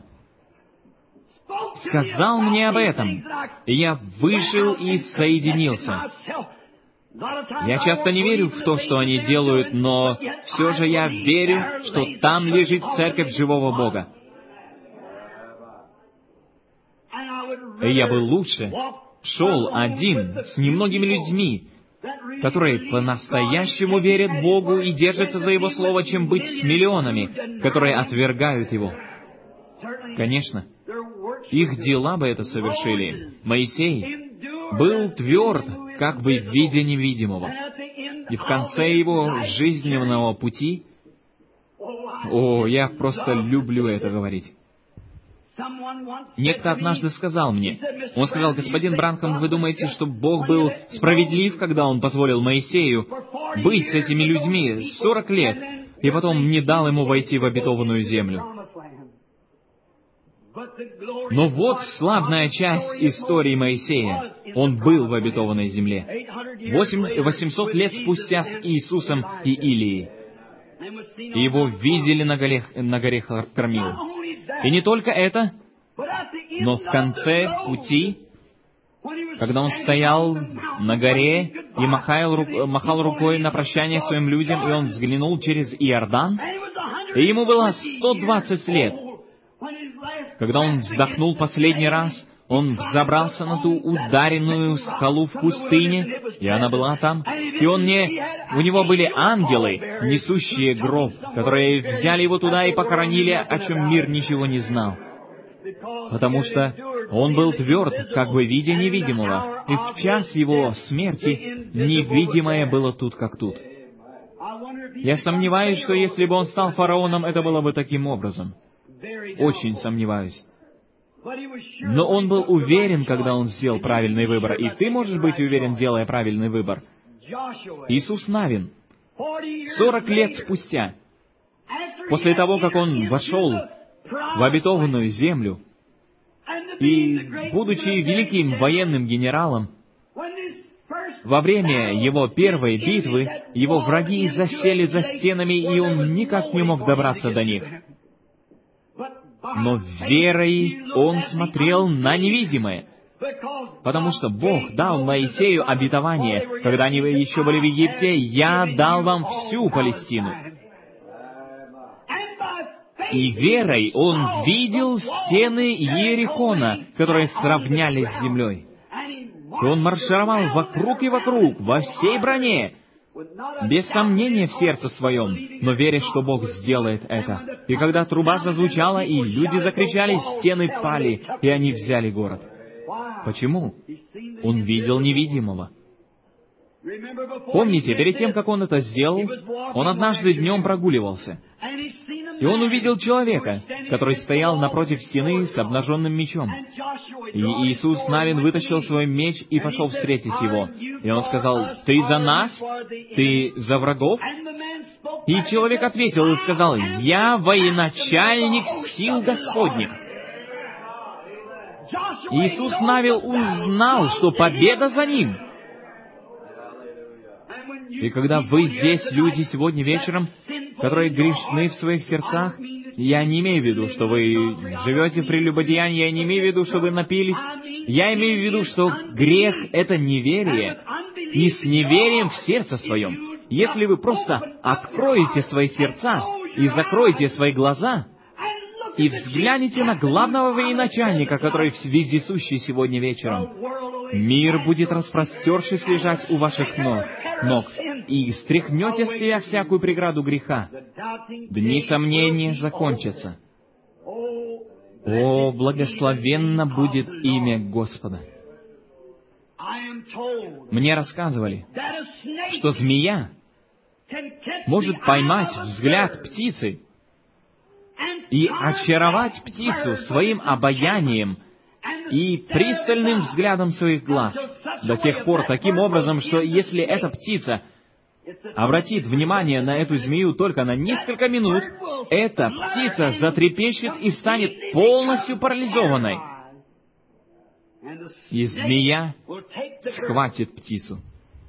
сказал мне об этом, и я вышел и соединился. Я часто не верю в то, что они делают, но все же я верю, что там лежит церковь живого Бога. И я бы лучше шел один с немногими людьми, которые по-настоящему верят Богу и держатся за Его Слово, чем быть с миллионами, которые отвергают Его. Конечно, их дела бы это совершили. Моисей был тверд, как бы в виде невидимого. И в конце его жизненного пути... я просто люблю это говорить. Некто однажды сказал мне, он сказал: «Господин Бранхам, вы думаете, что Бог был справедлив, когда Он позволил Моисею быть с этими людьми 40 лет, и потом не дал ему войти в обетованную землю?» Но вот славная часть истории Моисея. Он был в обетованной земле. 800 лет спустя с Иисусом и Илией. И его видели на горе Кармил. И не только это, но в конце пути, когда он стоял на горе и махал рукой на прощание своим людям, и он взглянул через Иордан, и ему было 120 лет. Когда он вздохнул последний раз, он взобрался на ту ударенную скалу в пустыне, и она была там, и у него были ангелы, несущие гроб, которые взяли его туда и похоронили, о чем мир ничего не знал. Потому что он был тверд, как бы видя невидимого, и в час его смерти невидимое было тут как тут. Я сомневаюсь, что если бы он стал фараоном, это было бы таким образом. Очень сомневаюсь. Но он был уверен, когда он сделал правильный выбор. И ты можешь быть уверен, делая правильный выбор. Иисус Навин, 40 лет спустя, после того, как он вошел в обетованную землю, и, будучи великим военным генералом, во время его первой битвы его враги засели за стенами, и он никак не мог добраться до них. Но верой он смотрел на невидимое, потому что Бог дал Моисею обетование, когда они еще были в Египте: «Я дал вам всю Палестину». И верой он видел стены Иерихона, которые сравнялись с землей. И он маршировал вокруг и вокруг, во всей броне, без сомнения в сердце своем, но веря, что Бог сделает это. И когда труба зазвучала, и люди закричали, стены пали, и они взяли город. Почему? Он видел невидимого. Помните, перед тем, как он это сделал, он однажды днем прогуливался, и он увидел человека, который стоял напротив стены с обнаженным мечом. И Иисус Навин вытащил свой меч и пошел встретить его. И он сказал: «Ты за нас? Ты за врагов?» И человек ответил и сказал: «Я военачальник сил Господних». Иисус Навин узнал, что победа за ним. И когда вы здесь, люди, сегодня вечером, которые грешны в своих сердцах, я не имею в виду, что вы живете в прелюбодеянии, я не имею в виду, что вы напились, я имею в виду, что грех — это неверие, и с неверием в сердце своем. Если вы просто откроете свои сердца и закроете свои глаза, и взгляните на главного военачальника, который вездесущий сегодня вечером, мир будет, распростершись, лежать у ваших ног, и стряхнете с себя всякую преграду греха. Дни сомнения закончатся. О, благословенно будет имя Господа! Мне рассказывали, что змея может поймать взгляд птицы и очаровать птицу своим обаянием и пристальным взглядом своих глаз до тех пор таким образом, что если эта птица обратит внимание на эту змею только на несколько минут, эта птица затрепещет и станет полностью парализованной. И змея схватит птицу.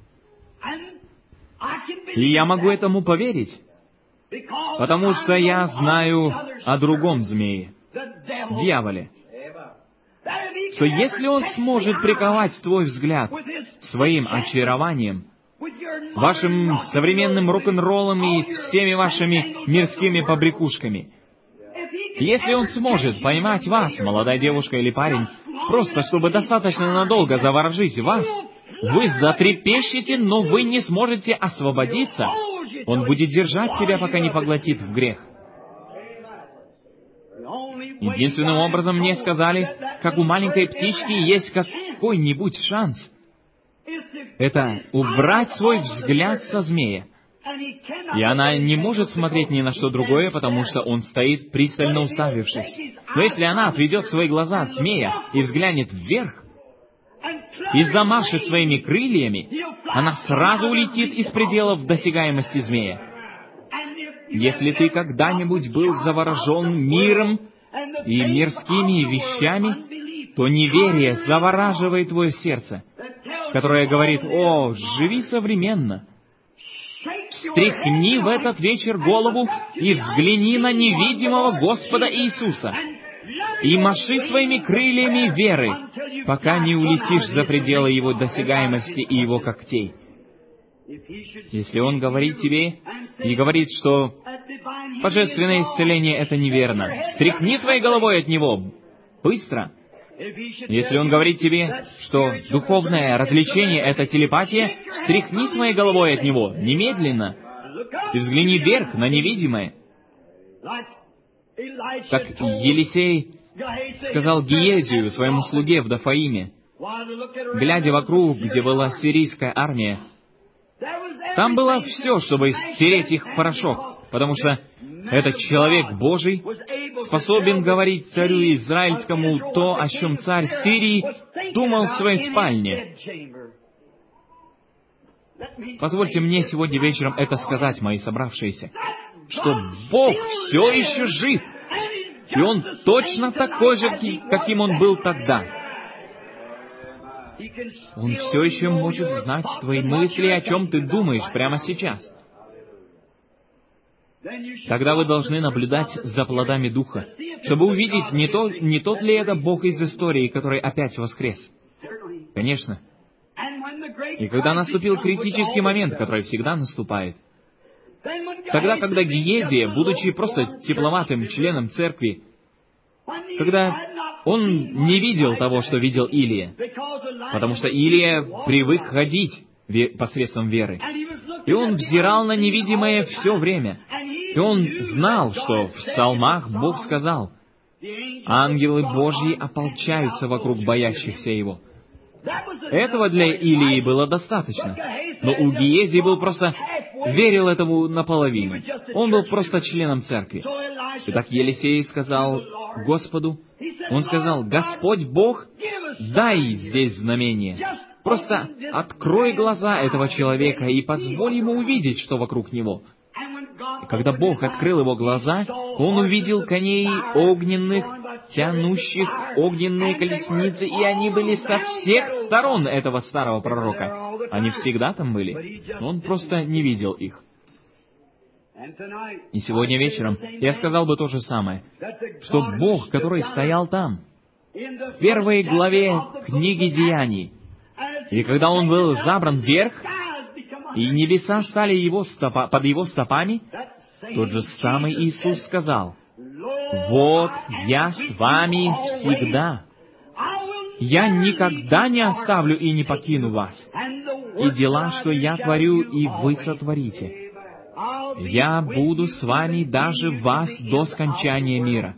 И я могу этому поверить, потому что я знаю о другом змее, дьяволе, что если он сможет приковать твой взгляд своим очарованием, вашим современным рок-н-роллом и всеми вашими мирскими побрякушками, если он сможет поймать вас, молодая девушка или парень, просто чтобы достаточно надолго заворожить вас, вы затрепещете, но вы не сможете освободиться. Он будет держать тебя, пока не поглотит в грех. Единственным образом мне сказали, как у маленькой птички есть какой-нибудь шанс, это убрать свой взгляд со змея. И она не может смотреть ни на что другое, потому что он стоит, пристально уставившись. Но если она отведет свои глаза от змея и взглянет вверх, и замашет своими крыльями, она сразу улетит из пределов досягаемости змея. Если ты когда-нибудь был заворожен миром и мирскими вещами, то неверие завораживает твое сердце, которое говорит: «О, живи современно». Встряхни в этот вечер голову и взгляни на невидимого Господа Иисуса, и маши своими крыльями веры, пока не улетишь за пределы Его досягаемости и Его когтей. Если Он говорит тебе и говорит, что божественное исцеление — это неверно, встряхни своей головой от Него быстро. Если Он говорит тебе, что духовное развлечение — это телепатия, встряхни своей головой от Него немедленно и взгляни вверх на невидимое. Как Елисей сказал Гиезию, своему слуге в Дафаиме, глядя вокруг, где была сирийская армия, там было все, чтобы стереть их в порошок, потому что этот человек Божий способен говорить царю израильскому то, о чем царь Сирии думал в своей спальне. Позвольте мне сегодня вечером это сказать, мои собравшиеся, что Бог все еще жив, и Он точно такой же, каким Он был тогда. Он все еще может знать твои мысли, о чем ты думаешь прямо сейчас. Тогда вы должны наблюдать за плодами Духа, чтобы увидеть, не тот ли это Бог из истории, который опять воскрес. Конечно. И когда наступил критический момент, который всегда наступает, Тогда, когда Гиезия, будучи просто тепловатым членом церкви, когда он не видел того, что видел Илия, потому что Илия привык ходить посредством веры, и он взирал на невидимое все время, и он знал, что в псалмах Бог сказал: «Ангелы Божьи ополчаются вокруг боящихся Его». Этого для Илии было достаточно. Но у Гиезии был просто... верил этому наполовину. Он был просто членом церкви. Итак, Елисей сказал Господу, он сказал: «Господь Бог, дай здесь знамение. Просто открой глаза этого человека и позволь ему увидеть, что вокруг него». И когда Бог открыл его глаза, он увидел коней огненных, тянущих огненные колесницы, и они были со всех сторон этого старого пророка. Они всегда там были, но он просто не видел их. И сегодня вечером я сказал бы то же самое, что Бог, который стоял там, в первой главе книги Деяний, и когда Он был забран вверх, и небеса стали под Его стопами, тот же самый Иисус сказал: «Вот я с вами всегда. Я никогда не оставлю и не покину вас. И дела, что я творю, и вы сотворите. Я буду с вами даже вас до скончания мира».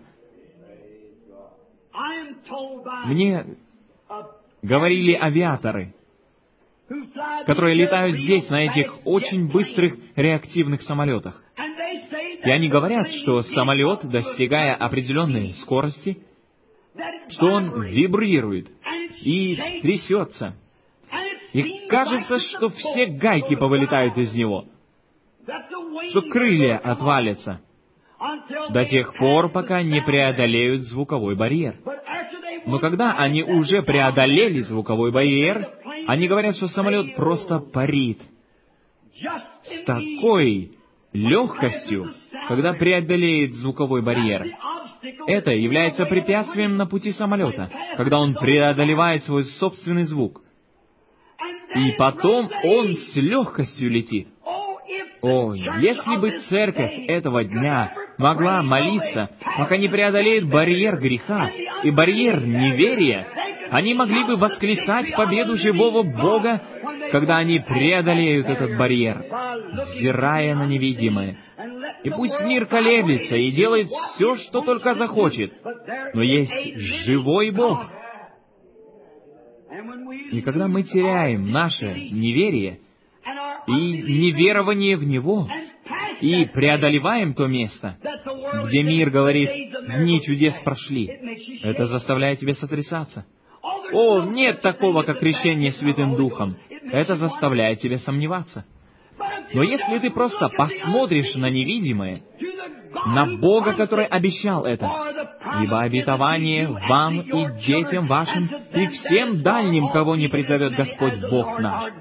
Мне говорили авиаторы, которые летают здесь, на этих очень быстрых реактивных самолетах. И они говорят, что самолет, достигая определенной скорости, что он вибрирует и трясется. И кажется, что все гайки повылетают из него, что крылья отвалятся, до тех пор, пока не преодолеют звуковой барьер. Но когда они уже преодолели звуковой барьер, они говорят, что самолет просто парит с такой легкостью, когда преодолеет звуковой барьер. Это является препятствием на пути самолета, когда он преодолевает свой собственный звук. И потом он с легкостью летит. О, если бы церковь этого дня могла молиться, пока не преодолеет барьер греха и барьер неверия, они могли бы восклицать победу живого Бога, когда они преодолеют этот барьер, взирая на невидимое. И пусть мир колеблется и делает все, что только захочет, но есть живой Бог. И когда мы теряем наше неверие и неверование в Него, и преодолеваем то место, где мир говорит: «Дни чудес прошли», это заставляет тебя сотрясаться. О, нет такого, как крещение Святым Духом. Это заставляет тебя сомневаться. Но если ты просто посмотришь на невидимое, на Бога, который обещал это, ибо обетование вам и детям вашим, и всем дальним, кого не призовет Господь Бог наш.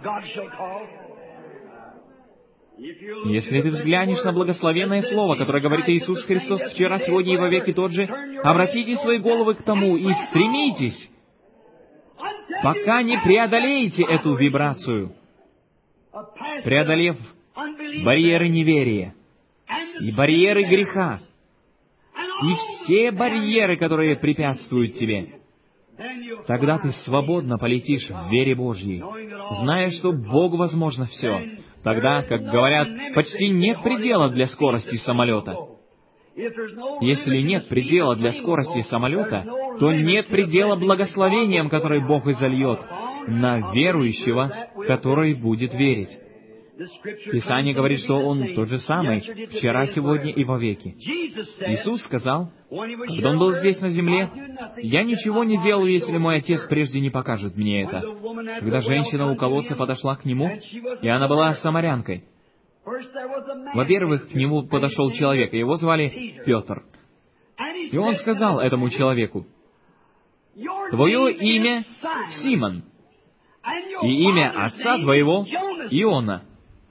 Если ты взглянешь на благословенное Слово, которое говорит Иисус Христос вчера, сегодня и во веки тот же, обратите свои головы к тому и стремитесь, пока не преодолеете эту вибрацию, преодолев барьеры неверия и барьеры греха, и все барьеры, которые препятствуют тебе, тогда ты свободно полетишь в вере Божьей, зная, что Богу возможно все. Тогда, как говорят, почти нет предела для скорости самолета. Если нет предела для скорости самолета, то нет предела благословениям, которые Бог изольет на верующего, который будет верить. Писание говорит, что Он тот же самый, вчера, сегодня и вовеки. Иисус сказал, когда Он был здесь на земле: «Я ничего не делаю, если мой Отец прежде не покажет мне это». Когда женщина у колодца подошла к Нему, и она была самарянкой, во-первых, к Нему подошел человек, его звали Петр. И он сказал этому человеку: «Твое имя Симон, и имя отца твоего Иона».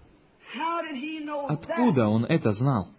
Откуда он это знал?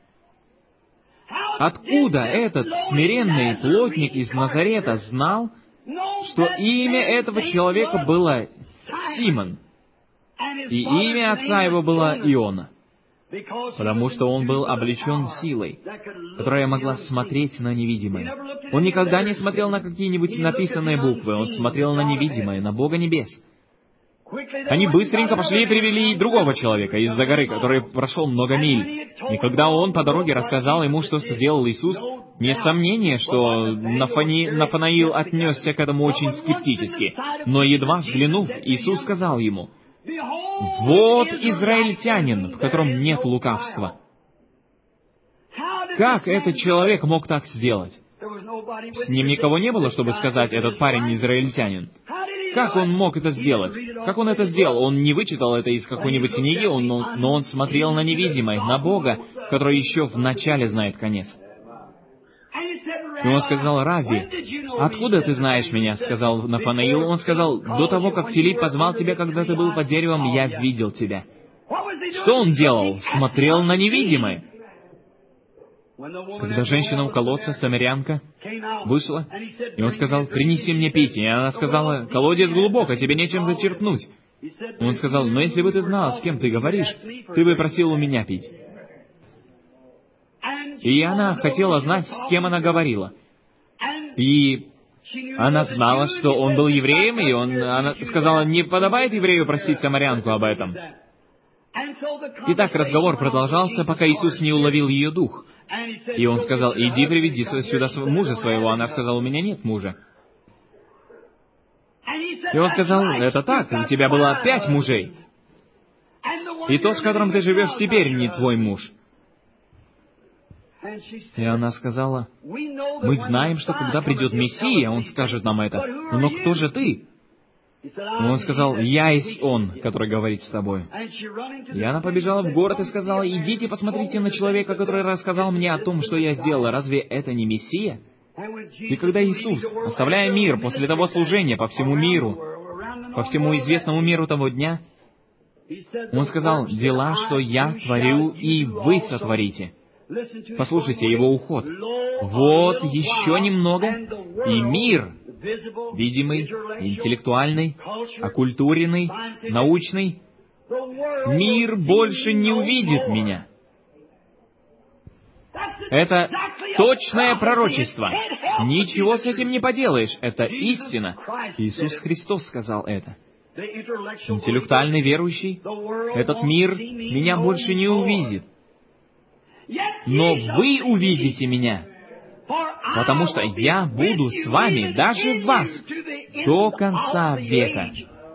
Откуда этот смиренный плотник из Назарета знал, что имя этого человека было Симон, и имя отца его было Иона? потому что он был облечен силой, которая могла смотреть на невидимое. Он никогда не смотрел на какие-нибудь написанные буквы, он смотрел на невидимое, на Бога небес. Они быстренько пошли и привели другого человека из-за горы, который прошел много миль. И когда он по дороге рассказал ему, что сделал Иисус, нет сомнения, что Нафанаил отнесся к этому очень скептически. Но едва взглянув, Иисус сказал ему: «Вот израильтянин, в котором нет лукавства». Как этот человек мог так сделать? С ним никого не было, чтобы сказать: «Этот парень израильтянин». Как он мог это сделать? Как он это сделал? Он не вычитал это из какой-нибудь книги, но он смотрел на невидимое, на Бога, который еще в начале знает конец. И он сказал: «Равви, откуда ты знаешь меня?» — сказал Нафанаил. Он сказал: «До того, как Филипп позвал тебя, когда ты был под деревом, я видел тебя». Что он делал? Смотрел на невидимое. Когда женщина у колодца, самарянка, вышла, и он сказал: «Принеси мне пить». И она сказала: «Колодец глубоко, тебе нечем зачерпнуть». Он сказал: «Но если бы ты знал, с кем ты говоришь, ты бы просил у меня пить». И она хотела знать, с кем она говорила. И она знала, что он был евреем, и она сказала: «Не подобает еврею просить самарянку об этом». И так разговор продолжался, пока Иисус не уловил ее дух. И он сказал: «Иди, приведи сюда мужа своего». Она сказала: «У меня нет мужа». И он сказал: «Это так, у тебя было 5 мужей. И тот, с которым ты живешь теперь, не твой муж». И она сказала: «Мы знаем, что когда придет Мессия, Он скажет нам это. Но кто же ты?» И он сказал: «Я есть Он, который говорит с тобой». И она побежала в город и сказала: «Идите, посмотрите на человека, который рассказал мне о том, что я сделала. Разве это не Мессия?» И когда Иисус, оставляя мир после того служения по всему миру, по всему известному миру того дня, Он сказал: «Дела, что я творю, и вы сотворите». Послушайте его уход. «Вот еще немного, и мир, видимый, интеллектуальный, оккультуренный, научный, мир больше не увидит меня». Это точное пророчество. Ничего с этим не поделаешь. Это истина. Иисус Христос сказал это. Интеллектуальный верующий, этот мир меня больше не увидит. Но вы увидите меня, потому что я буду с вами, даже вас, до конца века.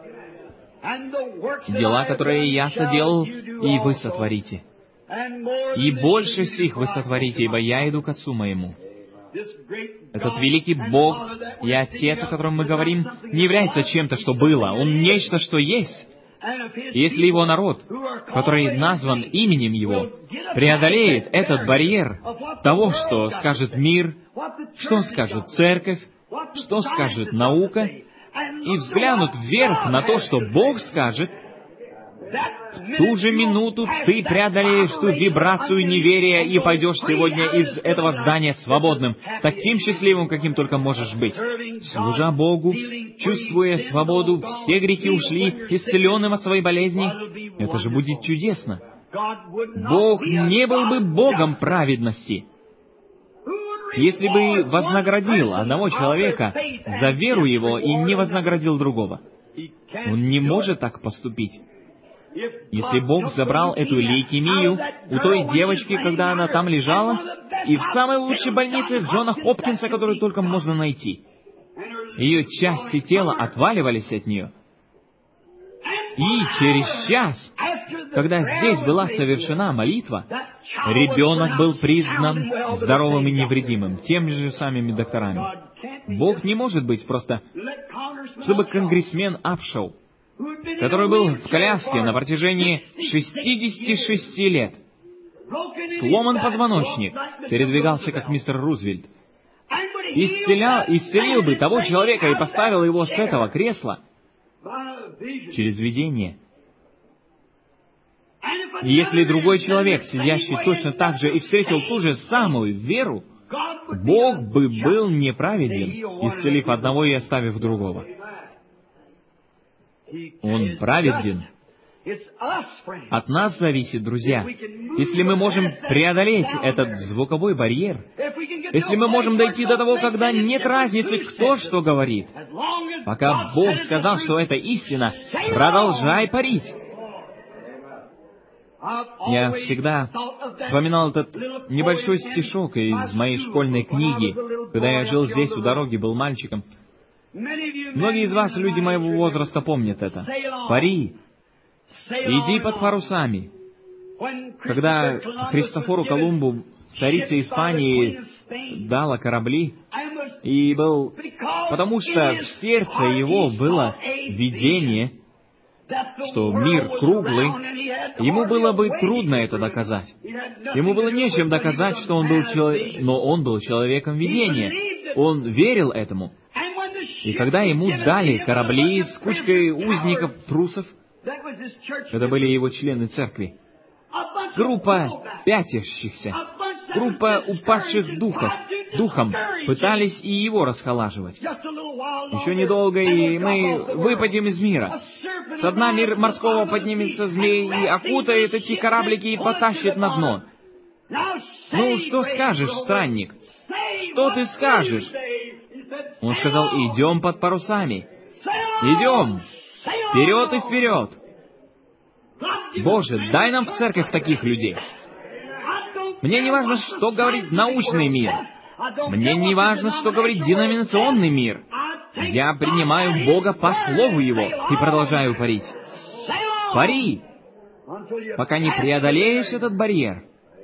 Дела, которые я соделал, и вы сотворите. И больше сих вы сотворите, ибо я иду к Отцу моему. Этот великий Бог и Отец, о котором мы говорим, не является чем-то, что было. Он нечто, что есть. И если Его народ, который назван именем Его, преодолеет этот барьер того, что скажет мир, что скажет церковь, что скажет наука, и взглянут вверх на то, что Бог скажет, в ту же минуту ты преодолеешь ту вибрацию неверия и пойдешь сегодня из этого здания свободным, таким счастливым, каким только можешь быть. Служа Богу, чувствуя свободу, все грехи ушли, исцеленным от своей болезни. Это же будет чудесно. Бог не был бы Богом праведности, если бы вознаградил одного человека за веру его и не вознаградил другого. Он не может так поступить. Если Бог забрал эту лейкемию у той девочки, когда она там лежала, и в самой лучшей больнице Джона Хопкинса, которую только можно найти, ее части тела отваливались от нее. И через час, когда здесь была совершена молитва, ребенок был признан здоровым и невредимым, теми же самыми докторами. Бог не может быть просто, чтобы конгрессмен Апшоу, который был в коляске на протяжении 66 лет, сломан позвоночник, передвигался как мистер Рузвельт, исцелил бы того человека и поставил его с этого кресла через видение. И если другой человек, сидящий точно так же, и встретил ту же самую веру, Бог бы был неправеден, исцелив одного и оставив другого. Он праведен, От нас зависит, друзья. Если мы можем преодолеть этот звуковой барьер, если мы можем дойти до того, когда нет разницы, кто что говорит, пока Бог сказал, что это истина, продолжай парить. Я всегда вспоминал этот небольшой стишок из моей школьной книги, когда я жил здесь, у дороги, был мальчиком. Многие из вас, люди моего возраста, помнят это. «Пари, иди под парусами». Когда Христофору Колумбу царица Испании дала корабли, потому что в сердце его было видение, что мир круглый, ему было бы трудно это доказать. Ему было нечем доказать, что он был но он был человеком видения. Он верил этому. И когда ему дали корабли с кучкой узников, трусов, это были его члены церкви, группа пятящихся, группа упавших духом, пытались и его расхолаживать. Еще недолго, и мы выпадем из мира. Со дна морского поднимется змей и окутает эти кораблики и потащит на дно. Ну, что скажешь, странник? Что ты скажешь? Он сказал: идем под парусами. Идем! Вперед и вперед! Боже, дай нам в церковь таких людей. Мне не важно, что говорит научный мир. Мне не важно, что говорит деноминационный мир. Я принимаю Бога по слову Его и продолжаю парить. Пари, пока не преодолеешь этот барьер.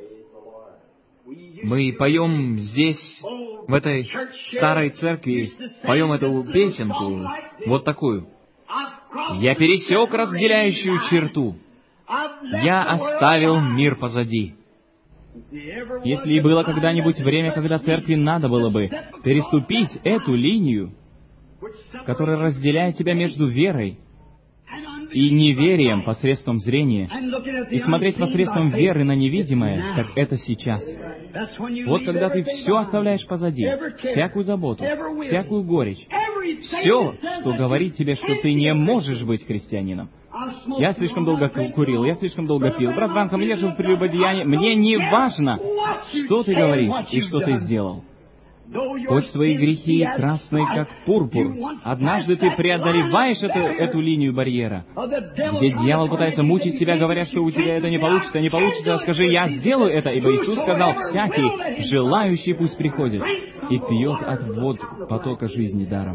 Мы поем здесь, в этой старой церкви, поем эту песенку, вот такую. «Я пересек разделяющую черту. Я оставил мир позади». Если и было когда-нибудь время, когда церкви надо было бы переступить эту линию, которая разделяет тебя между верой и неверием посредством зрения, и смотреть посредством веры на невидимое, так это сейчас. Вот когда ты все оставляешь позади, всякую заботу, всякую горечь, все, что говорит тебе, что ты не можешь быть христианином. Я слишком долго курил, я слишком долго пил. Брат Бранхам, я жил в прелюбодеянии. Мне не важно, что ты говоришь и что ты сделал. Хоть твои грехи красные, как пурпур, однажды ты преодолеваешь эту линию барьера, где дьявол пытается мучить тебя, говоря, что у тебя это не получится, скажи: я сделаю это, ибо Иисус сказал: всякий желающий пусть приходит и пьет от вод потока жизни даром.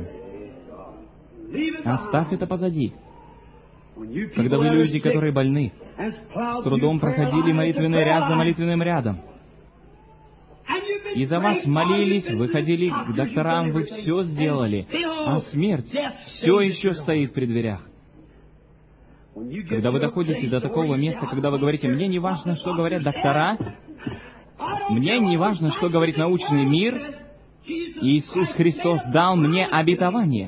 Оставь это позади. Когда вы люди, которые больны, с трудом проходили молитвенный ряд за молитвенным рядом, и за вас молились, вы ходили к докторам, вы все сделали, а смерть все еще стоит при дверях. Когда вы доходите до такого места, когда вы говорите: мне не важно, что говорят доктора, мне не важно, что говорит научный мир, Иисус Христос дал мне обетование.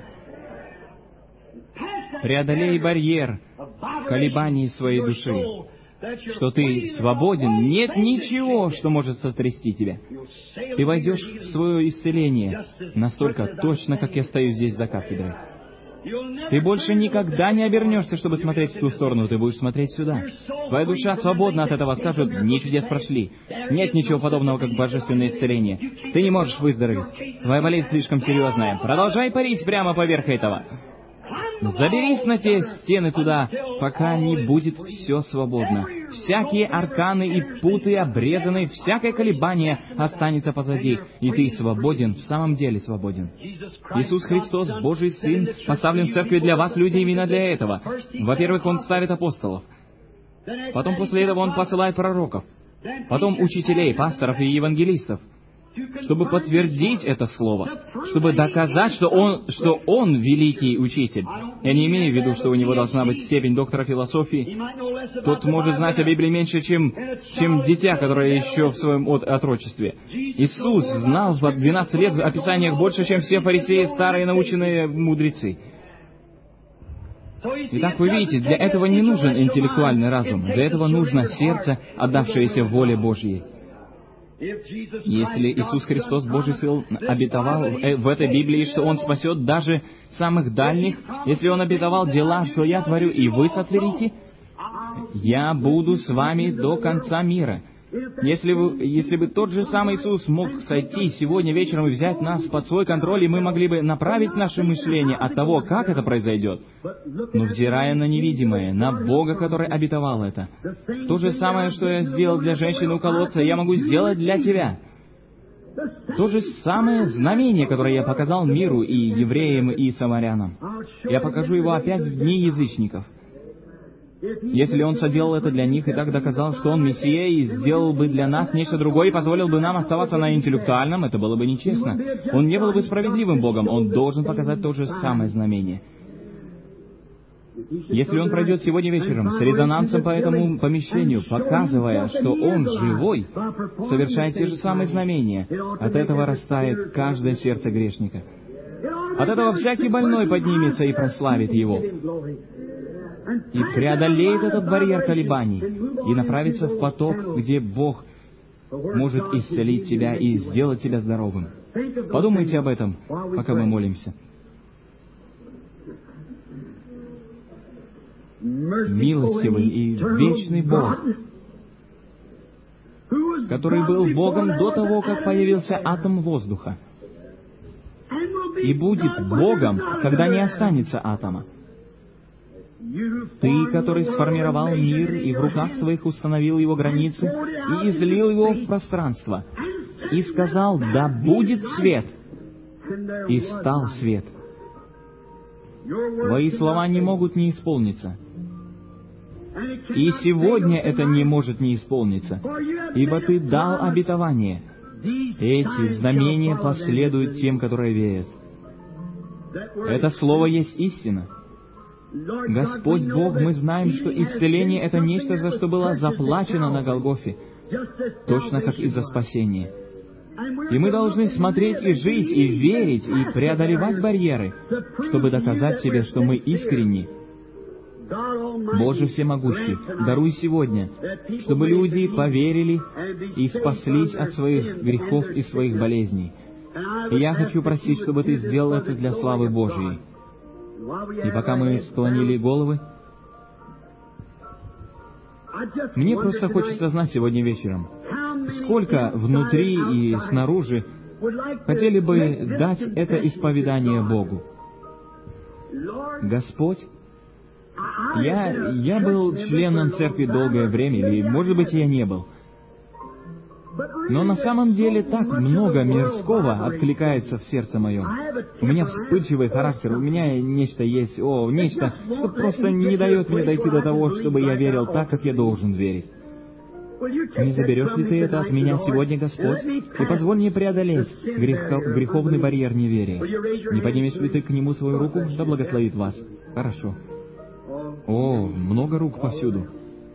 Преодолей барьер колебаний своей души, что ты свободен, нет ничего, что может сотрясти тебя. Ты войдешь в свое исцеление настолько точно, как я стою здесь за кафедрой. Ты больше никогда не обернешься, чтобы смотреть в ту сторону, ты будешь смотреть сюда. Твоя душа свободна от этого, скажут: дни чудес прошли. Нет ничего подобного, как божественное исцеление. Ты не можешь выздороветь. Твоя болезнь слишком серьезная. Продолжай парить прямо поверх этого. Заберись на те стены туда, пока не будет все свободно. Всякие арканы и путы обрезаны, всякое колебание останется позади, и ты свободен, в самом деле свободен. Иисус Христос, Божий Сын, поставлен в церкви для вас, люди, именно для этого. Во-первых, Он ставит апостолов. Потом после этого Он посылает пророков. Потом учителей, пасторов и евангелистов, чтобы подтвердить это слово, чтобы доказать, что он великий учитель. Я не имею в виду, что у него должна быть степень доктора философии. Тот может знать о Библии меньше, чем дитя, которое еще в своем отрочестве. Иисус знал в 12 лет в описаниях больше, чем все фарисеи, старые наученные мудрецы. Итак, вы видите, для этого не нужен интеллектуальный разум, для этого нужно сердце, отдавшееся воле Божьей. Если Иисус Христос, Божий Сын, обетовал в этой Библии, что Он спасет даже самых дальних, если Он обетовал дела, что я творю, и вы сотворите, «Я буду с вами до конца мира». Если бы тот же самый Иисус мог сойти сегодня вечером и взять нас под свой контроль, и мы могли бы направить наше мышление от того, как это произойдет, но взирая на невидимое, на Бога, который обетовал это, то же самое, что я сделал для женщины у колодца, я могу сделать для тебя. То же самое знамение, которое я показал миру и евреям, и самарянам. Я покажу его опять в дни язычников. Если Он соделал это для них и так доказал, что Он Мессия, и сделал бы для нас нечто другое, и позволил бы нам оставаться на интеллектуальном, это было бы нечестно. Он не был бы справедливым Богом, Он должен показать то же самое знамение. Если Он пройдет сегодня вечером с резонансом по этому помещению, показывая, что Он живой, совершая те же самые знамения, от этого растает каждое сердце грешника. От этого всякий больной поднимется и прославит Его, и преодолеет этот барьер колебаний, и направится в поток, где Бог может исцелить тебя и сделать тебя здоровым. Подумайте об этом, пока мы молимся. Милостивый и вечный Бог, который был Богом до того, как появился атом воздуха, и будет Богом, когда не останется атома. Ты, который сформировал мир и в руках своих установил его границы и излил его в пространство, и сказал: «Да будет свет!» И стал свет. Твои слова не могут не исполниться. И сегодня это не может не исполниться, ибо Ты дал обетование. Эти знамения последуют тем, которые верят. Это Слово есть истина. Господь Бог, мы знаем, что исцеление — это нечто, за что было заплачено на Голгофе, точно как и за спасение. И мы должны смотреть и жить, и верить, и преодолевать барьеры, чтобы доказать Тебе, что мы искренни. Боже Всемогущий, даруй сегодня, чтобы люди поверили и спаслись от своих грехов и своих болезней. И я хочу просить, чтобы Ты сделал это для славы Божьей. И пока мы склонили головы, мне просто хочется знать сегодня вечером, сколько внутри и снаружи хотели бы дать это исповедание Богу. Господь, я был членом церкви долгое время, или, может быть, я не был. Но на самом деле так много мирского откликается в сердце моем. У меня вспыльчивый характер, у меня нечто есть, нечто, что просто не дает мне дойти до того, чтобы я верил так, как я должен верить. Не заберешь ли Ты это от меня сегодня, Господь? И позволь мне преодолеть греховный барьер неверия. Не поднимешь ли Ты к нему свою руку? Да благословит вас. Хорошо. Много рук повсюду.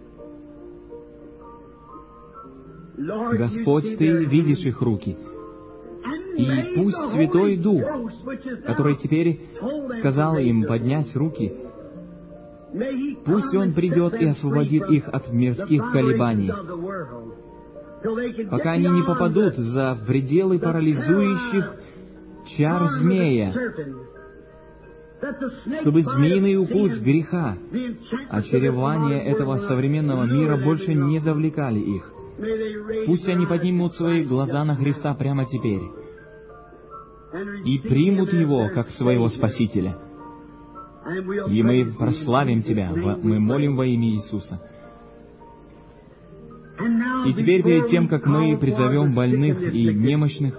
Господь, Ты видишь их руки. И пусть Святой Дух, который теперь сказал им поднять руки, пусть Он придет и освободит их от мирских колебаний, пока они не попадут за пределы парализующих чар змея, чтобы змеиный укус греха, очарование этого современного мира больше не завлекали их. Пусть они поднимут свои глаза на Христа прямо теперь и примут Его как своего Спасителя. И мы прославим Тебя, мы молим во имя Иисуса. И теперь, перед тем, как мы призовем больных и немощных,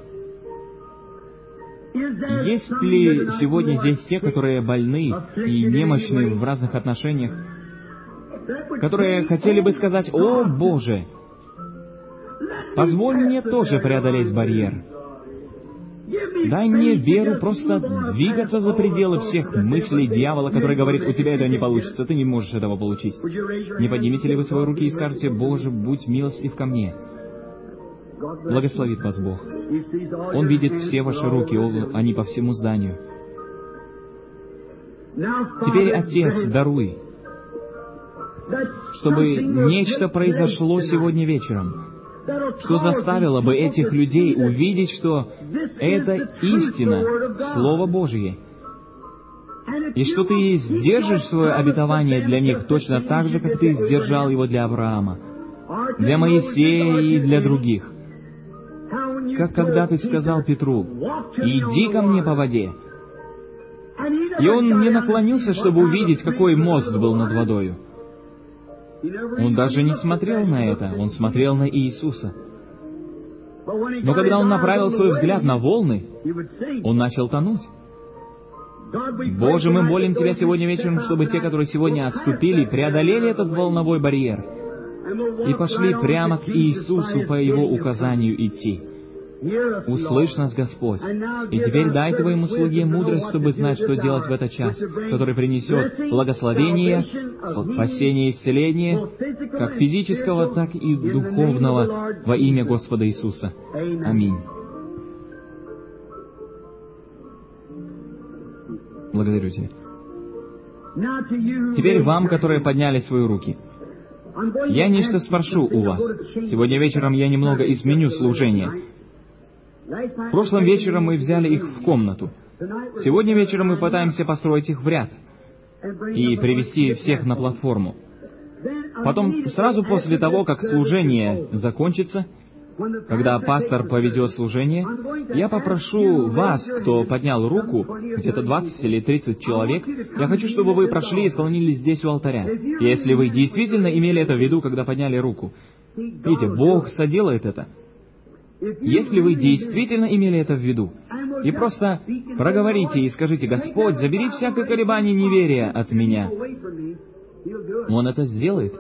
есть ли сегодня здесь те, которые больны и немощны в разных отношениях, которые хотели бы сказать: «О, Боже, позволь мне тоже преодолеть барьер. Дай мне веру просто двигаться за пределы всех мыслей дьявола, который говорит: у тебя это не получится, ты не можешь этого получить». Не поднимете ли вы свои руки и скажете: «Боже, будь милостив ко мне». Благословит вас Бог. Он видит все ваши руки, они по всему зданию. Теперь, Отец, даруй, чтобы нечто произошло сегодня вечером, что заставило бы этих людей увидеть, что это истина, Слово Божье, и что Ты сдержишь свое обетование для них точно так же, как Ты сдержал его для Авраама, для Моисея и для других. Как когда Ты сказал Петру: «Иди ко мне по воде». И он не наклонился, чтобы увидеть, какой мост был над водою. Он даже не смотрел на это, он смотрел на Иисуса. Но когда он направил свой взгляд на волны, он начал тонуть. Боже, мы молим Тебя сегодня вечером, чтобы те, которые сегодня отступили, преодолели этот волновой барьер и пошли прямо к Иисусу по Его указанию идти. Услышь нас, Господь, и теперь дай Твоему слуге мудрость, чтобы знать, что делать в этот час, который принесет благословение, спасение и исцеление, как физического, так и духовного, во имя Господа Иисуса. Аминь. Благодарю Тебя. Теперь вам, которые подняли свои руки, я нечто спрошу у вас. Сегодня вечером я немного изменю служение. Прошлым вечером мы взяли их в комнату. Сегодня вечером мы пытаемся построить их в ряд и привести всех на платформу. Потом, сразу после того, как служение закончится, когда пастор поведет служение, я попрошу вас, кто поднял руку, где-то 20 или 30 человек, я хочу, чтобы вы прошли и склонились здесь у алтаря. Если вы действительно имели это в виду, когда подняли руку. Видите, Бог соделает это. Если вы действительно имели это в виду, и просто проговорите и скажите: «Господь, забери всякое колебание неверия от меня», Он это сделает.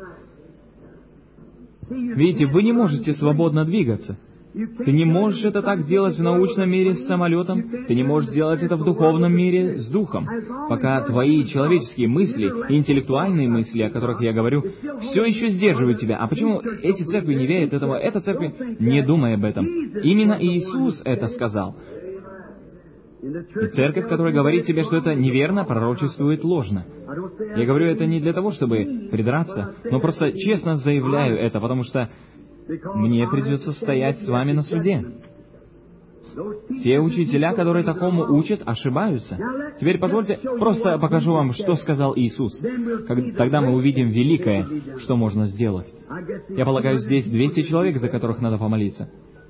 Видите, вы не можете свободно двигаться. Ты не можешь это так делать в научном мире с самолетом, ты не можешь делать это в духовном мире с духом, пока твои человеческие мысли, интеллектуальные мысли, о которых я говорю, все еще сдерживают тебя. А почему эти церкви не верят этому? Эта церковь не думает об этом. Именно Иисус это сказал. И церковь, которая говорит себе, что это неверно, пророчествует ложно. Я говорю это не для того, чтобы придраться, но просто честно заявляю это, потому что мне придется стоять с вами на суде. Те учителя, которые такому учат, ошибаются. Теперь позвольте, просто покажу вам, что сказал Иисус. Тогда мы увидим великое, что можно сделать. Я полагаю, здесь 200 человек, за которых надо помолиться.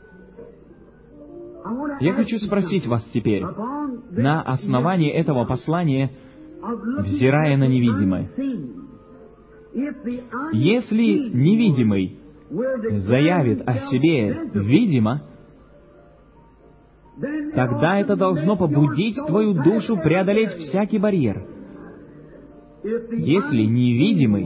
Я хочу спросить вас теперь, на основании этого послания, взирая на невидимое, если невидимый заявит о себе видимо, тогда это должно побудить твою душу преодолеть всякий барьер. Если невидимый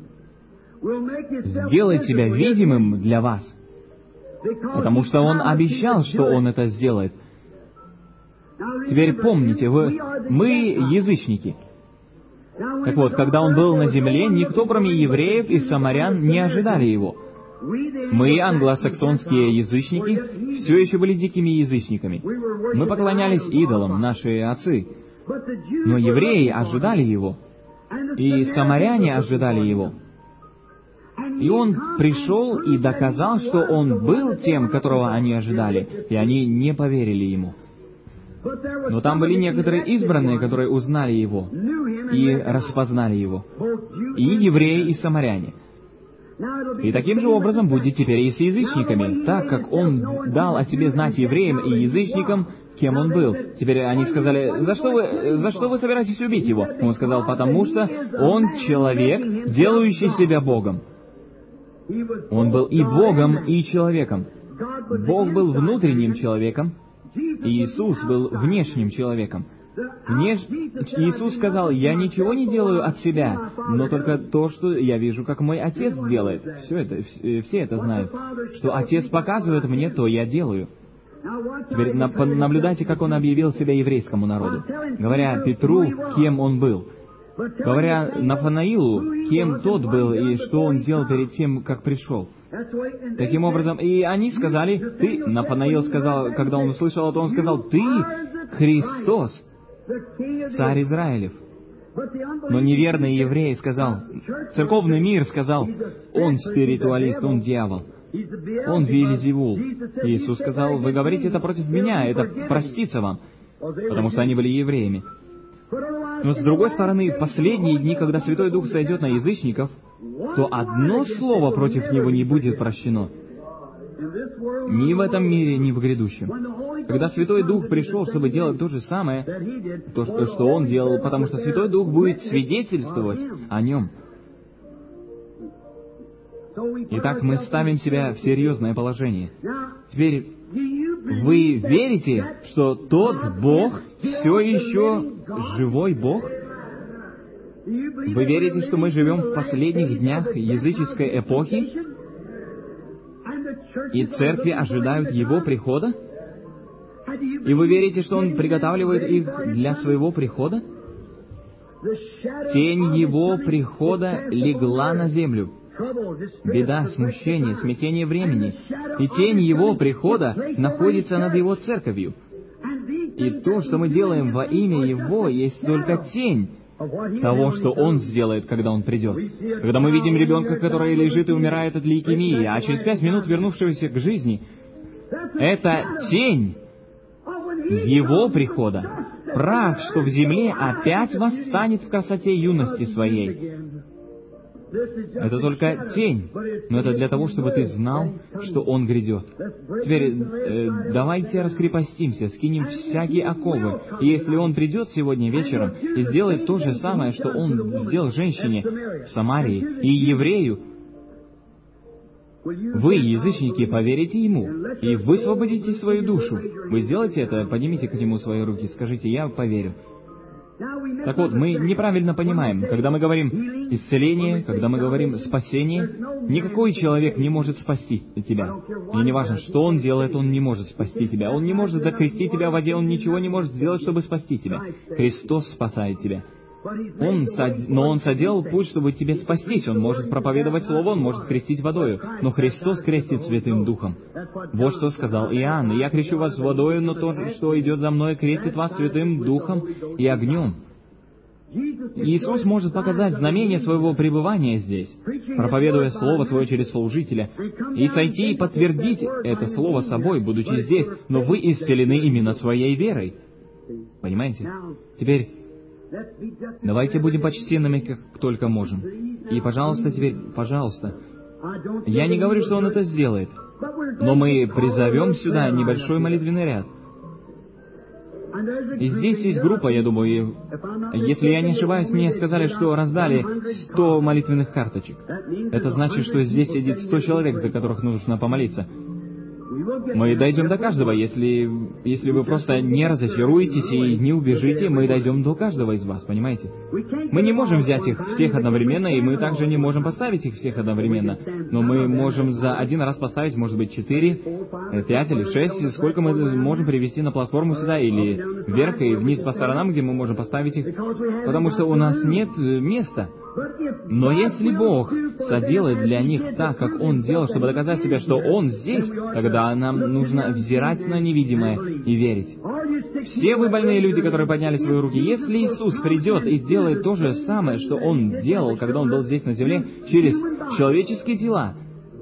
сделает себя видимым для вас, потому что Он обещал, что Он это сделает. Теперь помните, мы язычники. Так вот, когда Он был на земле, никто, кроме евреев и самарян, не ожидали Его. Мы, англосаксонские язычники, все еще были дикими язычниками. Мы поклонялись идолам, наши отцы. Но евреи ожидали Его, и самаряне ожидали Его. И Он пришел и доказал, что Он был тем, которого они ожидали, и они не поверили Ему. Но там были некоторые избранные, которые узнали Его и распознали Его. И евреи, и самаряне. И таким же образом будет теперь и с язычниками, так как Он дал о себе знать евреям и язычникам, кем Он был. Теперь они сказали: за что вы собираетесь убить Его? Он сказал: потому что Он человек, делающий себя Богом. Он был и Богом, и человеком. Бог был внутренним человеком, и Иисус был внешним человеком. Иисус сказал: «Я ничего не делаю от себя, но только то, что я вижу, как мой Отец делает». Все это знают. Что Отец показывает мне, то я делаю. Теперь наблюдайте, как Он объявил себя еврейскому народу, говоря Петру, кем он был. Говоря Нафанаилу, кем тот был и что он делал перед тем, как пришел. Таким образом, и они сказали: «Ты», Нафанаил сказал, когда он услышал это, он сказал: «Ты Христос, царь Израилев». Но неверный еврей сказал, церковный мир сказал: «Он спиритуалист, он дьявол, он Веельзевул». Иисус сказал: «Вы говорите это против меня, это простится вам», потому что они были евреями. Но с другой стороны, в последние дни, когда Святой Дух сойдет на язычников, то одно слово против него не будет прощено. Ни в этом мире, ни в грядущем. Когда Святой Дух пришел, чтобы делать то же самое, то, что Он делал, потому что Святой Дух будет свидетельствовать о Нем. Итак, мы ставим себя в серьезное положение. Теперь, вы верите, что тот Бог все еще живой Бог? Вы верите, что мы живем в последних днях языческой эпохи, и церкви ожидают Его прихода? И вы верите, что Он приготавливает их для своего прихода? Тень Его прихода легла на землю. Беда, смущение, смятение времени. И тень Его прихода находится над Его церковью. И то, что мы делаем во имя Его, есть только тень того, что Он сделает, когда Он придет. Когда мы видим ребенка, который лежит и умирает от лейкемии, а через 5 минут вернувшегося к жизни, это тень Его прихода. Прах, что в земле, опять восстанет в красоте юности своей. Это только тень, но это для того, чтобы ты знал, что Он грядет. Теперь давайте раскрепостимся, скинем всякие оковы. И если Он придет сегодня вечером и сделает то же самое, что Он сделал женщине в Самарии и еврею, вы, язычники, поверите Ему и высвободите свою душу. Вы сделаете это? Поднимите к Нему свои руки, скажите: «Я поверю». Так вот, мы неправильно понимаем, когда мы говорим исцеление, когда мы говорим спасение, никакой человек не может спасти тебя. И не важно, что он делает, он не может спасти тебя. Он не может закрестить тебя в воде, он ничего не может сделать, чтобы спасти тебя. Христос спасает тебя. Но Он соделал путь, чтобы тебе спастись. Он может проповедовать Слово, Он может крестить водою. Но Христос крестит Святым Духом. Вот что сказал Иоанн: «Я крещу вас водою, но тот, что идет за мной, крестит вас Святым Духом и огнем». Иисус может показать знамение своего пребывания здесь, проповедуя Слово Свое через служителя, и сойти и подтвердить это Слово собой, будучи здесь, но вы исцелены именно своей верой. Понимаете? Теперь давайте будем почтенными, как только можем. И, пожалуйста, теперь, пожалуйста, я не говорю, что Он это сделает, но мы призовем сюда небольшой молитвенный ряд. И здесь есть группа, я думаю, если я не ошибаюсь, мне сказали, что раздали 100 молитвенных карточек. Это значит, что здесь сидит 100 человек, за которых нужно помолиться. Мы дойдем до каждого, если вы просто не разочаруетесь и не убежите, мы дойдем до каждого из вас, понимаете? Мы не можем взять их всех одновременно, и мы также не можем поставить их всех одновременно. Но мы можем за один раз поставить, может быть, 4, 5 или 6, сколько мы можем привести на платформу сюда, или вверх и вниз по сторонам, где мы можем поставить их, потому что у нас нет места. Но если Бог соделает для них так, как Он делал, чтобы доказать себе, что Он здесь, тогда нам нужно взирать на невидимое и верить. Все вы больные люди, которые подняли свои руки, если Иисус придет и сделает то же самое, что Он делал, когда Он был здесь на земле, через человеческие тела.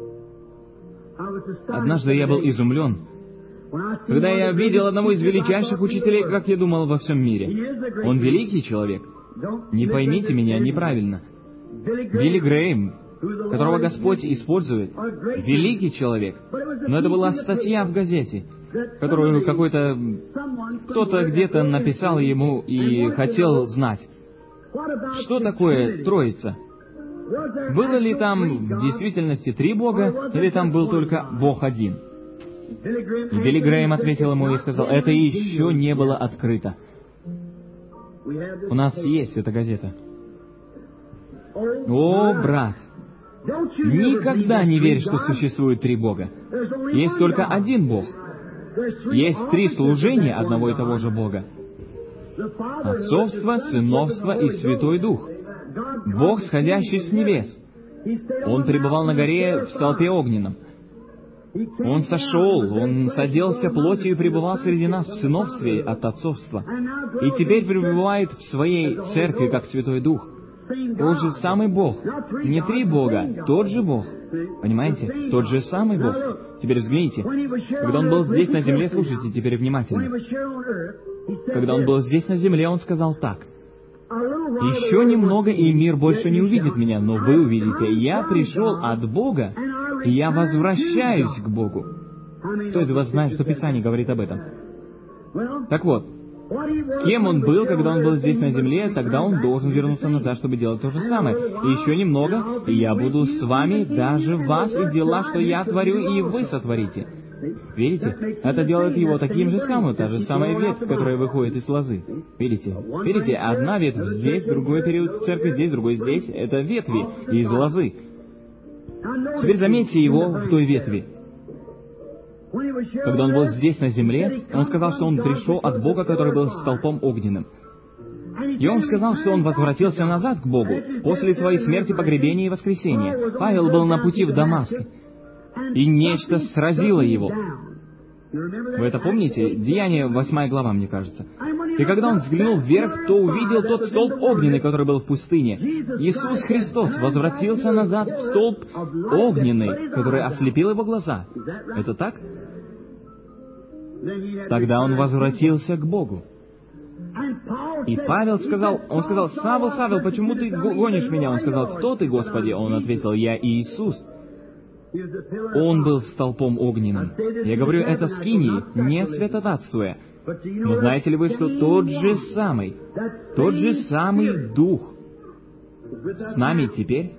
Однажды я был изумлен, когда я видел одного из величайших учителей, как я думал, во всем мире. Он великий человек. Не поймите меня неправильно. Билли Грэем, которого Господь использует, великий человек. Но это была статья в газете, которую кто-то где-то написал ему и хотел знать, что такое Троица. Было ли там в действительности 3 Бога, или там был только Бог один? И Билли Грэем ответил ему и сказал: это еще не было открыто. У нас есть эта газета. О, брат, никогда не верь, что существует 3 Бога. Есть только один Бог. Есть 3 служения одного и того же Бога. Отцовство, Сыновство и Святой Дух. Бог, сходящий с небес. Он пребывал на горе в столпе огненном. Он сошел, Он соделся плотью и пребывал среди нас в сыновстве от отцовства. И теперь пребывает в Своей церкви, как Святой Дух. Тот же самый Бог. Не 3 Бога, тот же Бог. Понимаете? Тот же самый Бог. Теперь взгляните. Когда Он был здесь на земле, слушайте теперь внимательно. Когда Он был здесь на земле, Он сказал так: Еще немного, и мир больше не увидит меня, но вы увидите. Я пришел от Бога, и я возвращаюсь к Богу. Кто из вас знает, что Писание говорит об этом? Так вот, кем он был, когда он был здесь на земле, тогда он должен вернуться назад, чтобы делать то же самое. И еще немного, и я буду с вами, даже вас, и дела, что я творю, и вы сотворите. Видите? Это делает его таким же самым, та же самая ветвь, которая выходит из лозы. Видите? Видите? Одна ветвь здесь, другой период церкви здесь, другой здесь. Это ветви из лозы. Теперь заметьте его в той ветви. Когда он был здесь на земле, он сказал, что он пришел от Бога, который был столпом огненным. И он сказал, что он возвратился назад к Богу после своей смерти, погребения и воскресения. Павел был на пути в Дамаск, и нечто сразило его. Вы это помните? Деяние 8 глава, мне кажется. И когда он взглянул вверх, то увидел тот столб огненный, который был в пустыне. Иисус Христос возвратился назад в столб огненный, который ослепил его глаза. Это так? Тогда он возвратился к Богу. И Павел сказал, «Савл, Савл, почему ты гонишь меня?» Он сказал, «Кто ты, Господи?» Он ответил, «Я Иисус». Он был столпом огненным. Я говорю это скинии, не святотатствуя. Но знаете ли вы, что тот же самый Дух с нами теперь?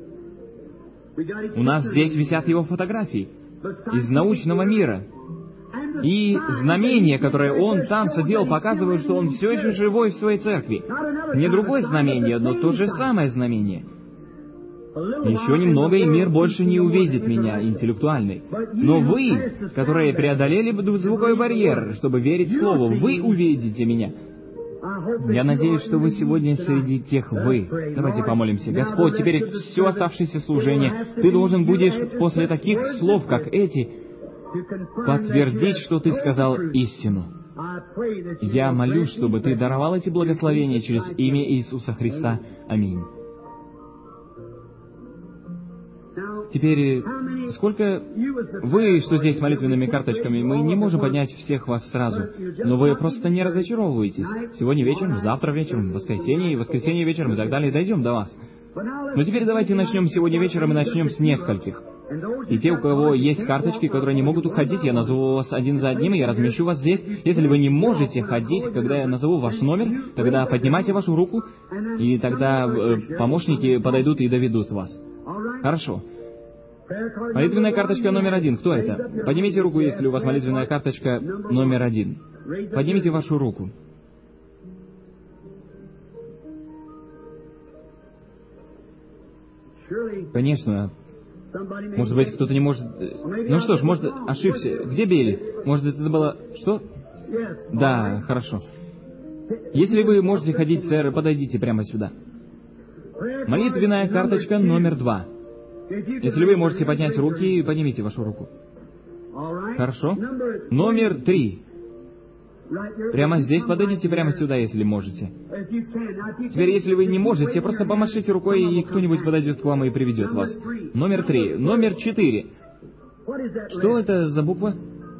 У нас здесь висят его фотографии из научного мира. И знамения, которые он там садил, показывают, что он все еще живой в своей церкви. Не другое знамение, но то же самое знамение. Еще немного, и мир больше не увидит меня, интеллектуальный. Но вы, которые преодолели звуковой барьер, чтобы верить Слову, вы увидите меня. Я надеюсь, что вы сегодня среди тех вы. Давайте помолимся. Господь, теперь все оставшееся служение, Ты должен будешь после таких слов, как эти, подтвердить, что Ты сказал истину. Я молюсь, чтобы Ты даровал эти благословения через имя Иисуса Христа. Аминь. Теперь, сколько вы, что здесь с молитвенными карточками, мы не можем поднять всех вас сразу, но вы просто не разочаровываетесь. Сегодня вечером, завтра вечером, в воскресенье вечером и так далее, дойдем до вас. Но теперь давайте начнем сегодня вечером и начнем с нескольких. И те, у кого есть карточки, которые не могут уходить, я назову вас один за одним, и я размещу вас здесь. Если вы не можете ходить, когда я назову ваш номер, тогда поднимайте вашу руку, и тогда помощники подойдут и доведут вас. Хорошо. Молитвенная карточка номер 1. Кто это? Поднимите руку, если у вас молитвенная карточка номер 1. Поднимите вашу руку. Конечно. Может быть, кто-то не может... Ну что ж, может, ошибся. Где Билли? Может, это было... Что? Да, хорошо. Если вы можете ходить, сэр, подойдите прямо сюда. Молитвенная карточка номер 2. Если вы можете поднять руки, поднимите вашу руку. Хорошо. Номер 3. Прямо здесь, подойдите прямо сюда, если можете. Теперь, если вы не можете, просто помашите рукой, и кто-нибудь подойдет к вам и приведет вас. Номер 3. Номер 4. Что это за буква?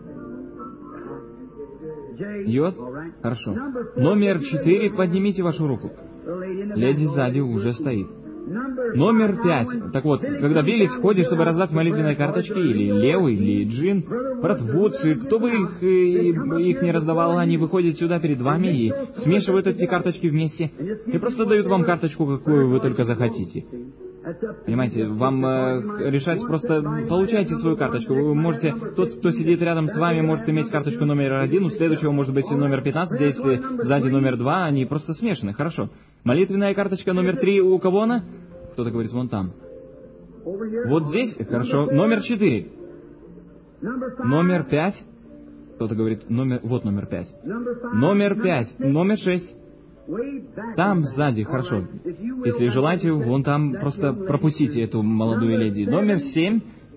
Йод? Хорошо. Номер 4, поднимите вашу руку. Леди сзади уже стоит. Номер 5. Так вот, когда Билли сходит, чтобы раздать молитвенные карточки, или Лео, или Джин, брат Вудс, кто бы их не раздавал, они выходят сюда перед вами и смешивают эти карточки вместе, и просто дают вам карточку, какую вы только захотите. Понимаете, вам решать просто получайте свою карточку. Вы можете, тот, кто сидит рядом с вами, может иметь карточку номер 1, у следующего может быть номер 15, здесь сзади номер 2, они просто смешаны, хорошо. Молитвенная карточка номер 3 у кого она? Кто-то говорит, вон там. Вот здесь, хорошо. Номер 4. Номер 5. Кто-то говорит, вот номер 5. Номер 5. Номер 6. Там сзади, хорошо. Если желаете, вон там просто пропустите эту молодую леди. Номер 7.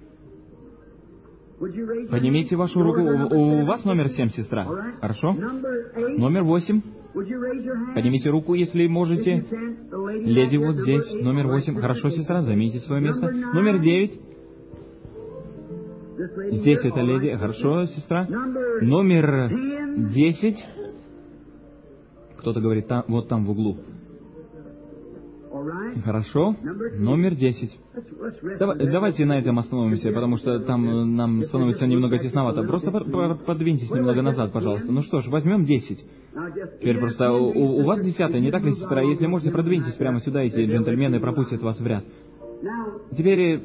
Поднимите вашу руку. У вас номер 7, сестра. Хорошо. Номер 8. Поднимите руку, если можете. Леди вот здесь, номер 8. Хорошо, сестра, займите свое место. Номер 9. Здесь это леди. Хорошо, сестра. Номер 10. Кто-то говорит, вот там в углу. Хорошо. Номер 10. Давайте на этом остановимся, потому что там нам становится немного тесновато. Просто подвиньтесь немного назад, пожалуйста. Ну что ж, возьмем 10. Теперь просто у вас 10, не так ли, сестра? Если можете, продвиньтесь прямо сюда, эти джентльмены пропустят вас в ряд. Теперь...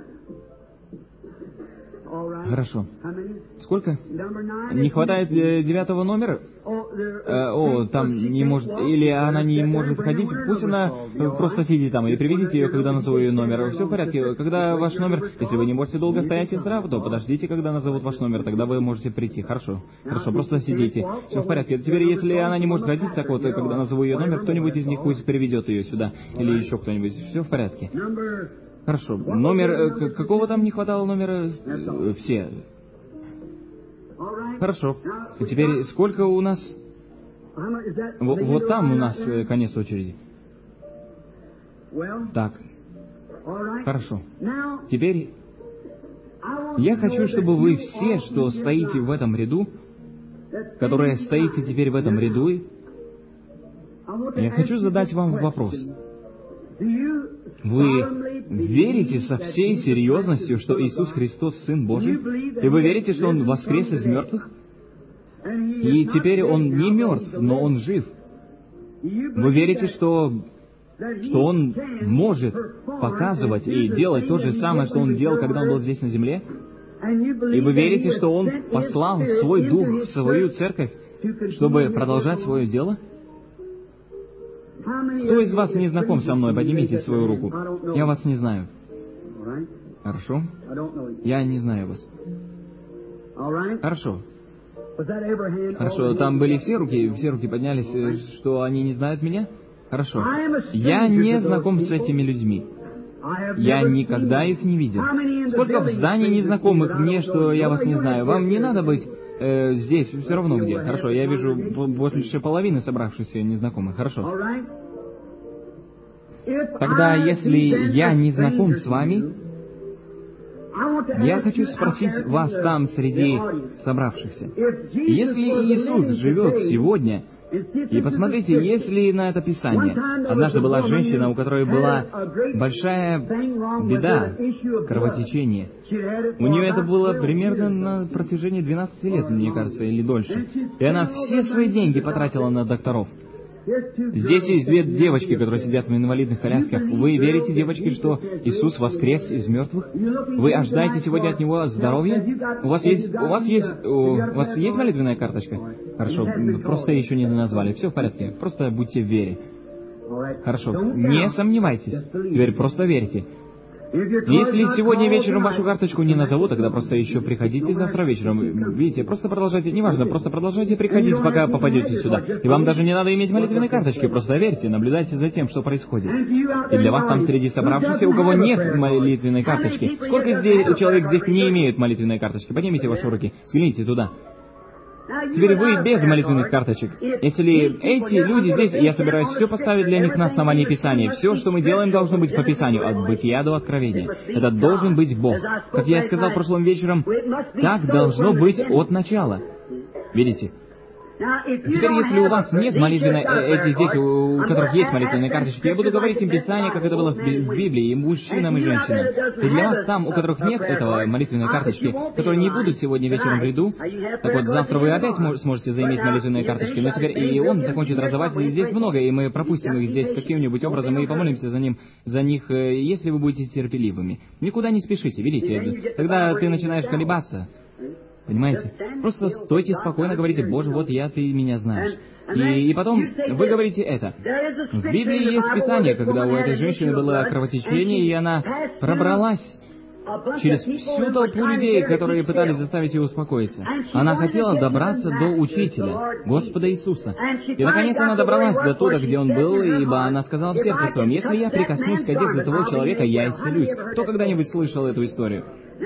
Хорошо. Сколько? Не хватает 9 номера? Там не может... Или она не может ходить? Пусть она просто сидит там, или приведите ее, когда назову ее номер. Все в порядке. Когда ваш номер... Если вы не можете долго стоять и сразу, то подождите, когда назовут ваш номер, тогда вы можете прийти. Хорошо. Хорошо, просто сидите. Все в порядке. Теперь, если она не может ходить, так вот, когда назову ее номер, кто-нибудь из них пусть приведет ее сюда. Или еще кто-нибудь. Все в порядке. Хорошо. Номер... Какого там не хватало номера? Все. Хорошо. Теперь сколько у нас... Вот там у нас конец очереди. Так. Хорошо. Теперь я хочу, чтобы вы все, что стоите в этом ряду, которые стоите теперь в этом ряду, я хочу задать вам вопрос. Вы верите со всей серьезностью, что Иисус Христос Сын Божий? И вы верите, что Он воскрес из мертвых? И теперь Он не мертв, но Он жив. Вы верите, что Он может показывать и делать то же самое, что Он делал, когда Он был здесь на земле? И вы верите, что Он послал Свой Дух в свою церковь, чтобы продолжать свое дело? Кто из вас не знаком со мной? Поднимите свою руку. Я вас не знаю. Хорошо. Я не знаю вас. Хорошо. Хорошо. Там были все руки поднялись, что они не знают меня? Хорошо. Я не знаком с этими людьми. Я никогда их не видел. Сколько в здании незнакомых мне, что я вас не знаю. Вам не надо быть здесь, все равно где. Хорошо, я вижу больше половины собравшихся незнакомых. Хорошо. Тогда, если я не знаком с вами, я хочу спросить вас там, среди собравшихся. Если Иисус живет сегодня, и посмотрите, если на это Писание. Однажды была женщина, у которой была большая беда, кровотечение. У нее это было примерно на протяжении 12 лет, мне кажется, или дольше. И она все свои деньги потратила на докторов. Здесь есть две девочки, которые сидят в инвалидных колясках. Вы верите, девочки, что Иисус воскрес из мертвых? Вы ожидаете сегодня от Него здоровья? У вас есть молитвенная карточка? Хорошо, просто ее еще не назвали. Все в порядке, просто будьте в вере. Хорошо, не сомневайтесь. Теперь просто верьте. Если сегодня вечером вашу карточку не назову, тогда просто еще приходите завтра вечером. Видите, просто продолжайте, неважно, просто продолжайте приходить, пока попадете сюда. И вам даже не надо иметь молитвенной карточки, просто верьте, наблюдайте за тем, что происходит. И для вас там среди собравшихся, у кого нет молитвенной карточки, сколько человек здесь не имеют молитвенной карточки? Поднимите ваши руки, взгляните туда. Теперь вы без молитвенных карточек. Если эти люди здесь, я собираюсь все поставить для них на основании Писания. Все, что мы делаем, должно быть по Писанию, от бытия до откровения. Это должен быть Бог. Как я сказал прошлым вечером, так должно быть от начала. Видите? Теперь, если у вас нет молитвенной, эти здесь, у которых есть молитвенные карточки, я буду говорить им Писание, как это было в Библии, и мужчинам, и женщинам. И для вас там, у которых нет этого молитвенной карточки, которые не будут сегодня вечером в ряду, так вот, завтра вы опять сможете заиметь молитвенные карточки, но теперь и он закончит раздавать здесь много, и мы пропустим их здесь каким-нибудь образом, и помолимся за них, если вы будете терпеливыми. Никуда не спешите, видите, тогда ты начинаешь колебаться. Понимаете? Просто стойте спокойно, говорите: «Боже, вот я, ты меня знаешь». И потом вы говорите это. В Библии есть Писание, когда у этой женщины было кровотечение, и она пробралась через всю толпу людей, которые пытались заставить ее успокоиться. Она хотела добраться до Учителя, Господа Иисуса. И, наконец, она добралась до туда, где Он был, ибо она сказала в сердце своем: «Если я прикоснусь к одежде того человека, я исцелюсь». Кто когда-нибудь слышал эту историю?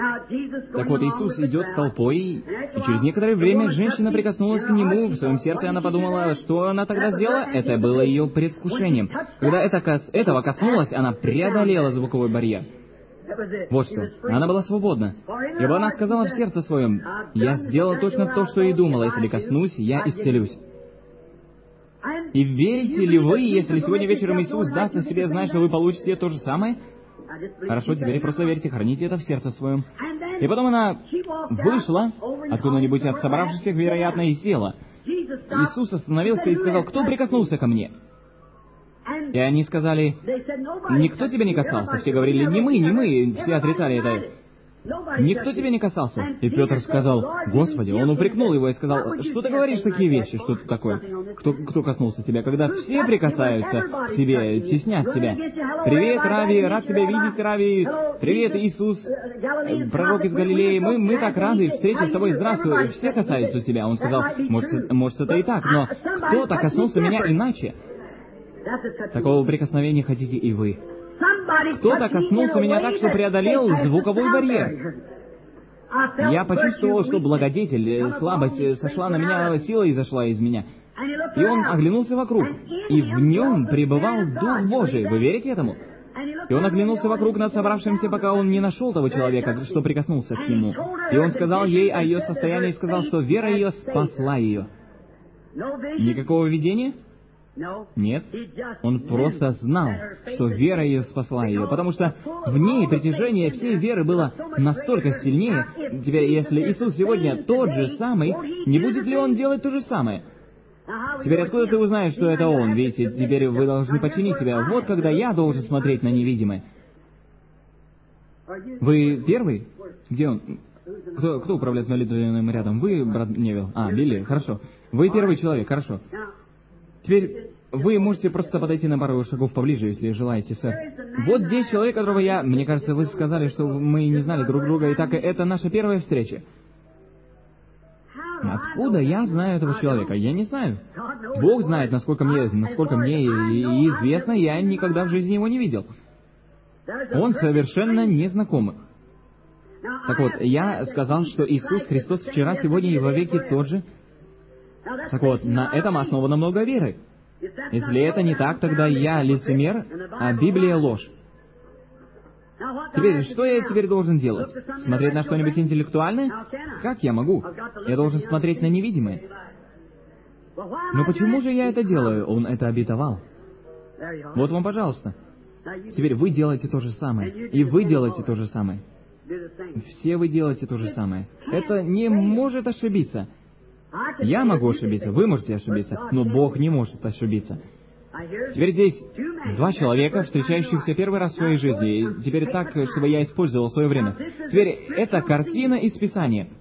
Так вот, Иисус идет с толпой, и через некоторое время женщина прикоснулась к Нему. В своем сердце она подумала, что она тогда сделала? Это было ее предвкушением. Когда этого коснулась, она преодолела звуковой барьер. Вот что. Она была свободна. Ибо она сказала в сердце своем: «Я сделала точно то, что и думала. Если коснусь, я исцелюсь». И верите ли вы, если сегодня вечером Иисус даст о себе знать, что вы получите то же самое? Хорошо, теперь просто верьте, храните это в сердце своем. И потом она вышла откуда-нибудь от собравшихся, вероятно, и села. Иисус остановился и сказал: «Кто прикоснулся ко мне?» И они сказали: «Никто тебя не касался». Все говорили: «Не мы, не мы». Все отрицали это. «Никто тебя не касался». И Петр сказал: «Господи». Он упрекнул его и сказал: «Что ты говоришь такие вещи? Что ты такое? Кто коснулся тебя?» Когда все прикасаются к тебе, теснят тебя. «Привет, Рави, рад тебя видеть, Рави. Привет, Иисус, пророк из Галилеи. Мы так рады встрече с тобой. Здравствуй. Все касаются тебя». Он сказал: «Может, это и так, но кто-то коснулся меня иначе». Такого прикосновения хотите и вы. Кто-то коснулся меня так, что преодолел звуковой барьер. Я почувствовал, что благодетель, слабость сошла на меня, сила изошла из меня. И он оглянулся вокруг, и в нем пребывал Дух Божий. Вы верите этому? И он оглянулся вокруг над собравшимся, пока он не нашел того человека, что прикоснулся к нему. И он сказал ей о ее состоянии и сказал, что вера ее спасла ее. Никакого видения? Нет. Он просто знал, что вера ее спасла ее, потому что в ней притяжение всей веры было настолько сильнее. Теперь, если Иисус сегодня тот же самый, не будет ли Он делать то же самое? Теперь откуда ты узнаешь, что это Он? Видите, теперь вы должны починить себя. Вот когда я должен смотреть на невидимое. Вы первый? Где он? Кто управляет молитвенным рядом? Вы, брат Невилл? Билли? Хорошо. Вы первый человек, хорошо. Теперь вы можете просто подойти на пару шагов поближе, если желаете, сэр. Вот здесь человек, которого мне кажется, вы сказали, что мы не знали друг друга, и так это наша первая встреча. Откуда я знаю этого человека? Я не знаю. Бог знает, насколько мне и известно, я никогда в жизни его не видел. Он совершенно незнакомый. Так вот, я сказал, что Иисус Христос вчера, сегодня и вовеки тот же. Так вот, на этом основано много веры. Если это не так, тогда я лицемер, а Библия ложь. Теперь, что я теперь должен делать? Смотреть на что-нибудь интеллектуальное? Как я могу? Я должен смотреть на невидимое. Но почему же я это делаю? Он это обетовал. Вот вам, пожалуйста. Теперь вы делаете то же самое. И вы делаете то же самое. Все вы делаете то же самое. Это не может ошибиться. Я могу ошибиться, вы можете ошибиться, но Бог не может ошибиться. Теперь здесь два человека, встречающихся первый раз в своей жизни. И теперь так, чтобы я использовал свое время. Теперь это картина из Писания.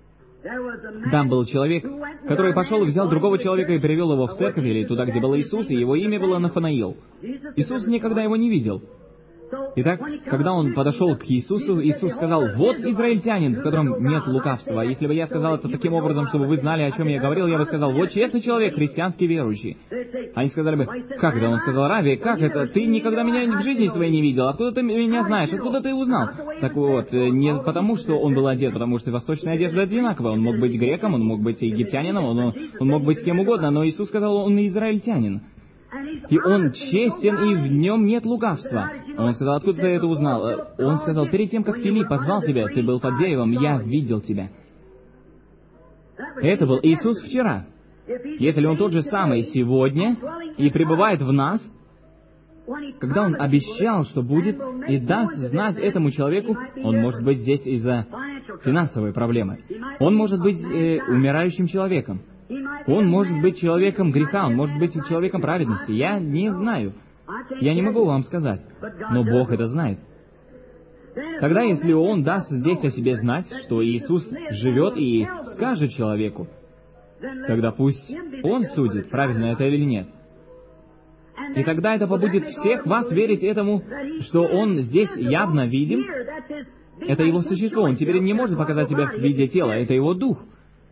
Там был человек, который пошел и взял другого человека и привел его в церковь, или туда, где был Иисус, и его имя было Нафанаил. Иисус никогда его не видел. Итак, когда он подошел к Иисусу, Иисус сказал: «Вот израильтянин, в котором нет лукавства». Если бы я сказал это таким образом, чтобы вы знали, о чем я говорил, я бы сказал: «Вот честный человек, христианский верующий». Они сказали бы: «Как это?» Он сказал: «Рави, как это? Ты никогда меня в жизни своей не видел. Откуда ты меня знаешь? Откуда ты узнал?» Так вот, не потому, что он был одет, потому что восточная одежда одинаковая. Он мог быть греком, он мог быть египтянином, он мог быть кем угодно, но Иисус сказал: «Он израильтянин. И он честен, и в нем нет лукавства». Он сказал: «Откуда ты это узнал?» Он сказал: «Перед тем, как Филипп позвал тебя, ты был под деревом, я видел тебя». Это был Иисус вчера. Если Он тот же самый сегодня и пребывает в нас, когда Он обещал, что будет, и даст знать этому человеку, он может быть здесь из-за финансовой проблемы. Он может быть умирающим человеком. Он может быть человеком греха, он может быть человеком праведности. Я не знаю. Я не могу вам сказать. Но Бог это знает. Тогда, если Он даст здесь о себе знать, что Иисус живет и скажет человеку, тогда пусть Он судит, правильно это или нет. И тогда это побудит всех вас верить этому, что Он здесь явно видим. Это Его существо. Он теперь не может показать себя в виде тела. Это Его Дух.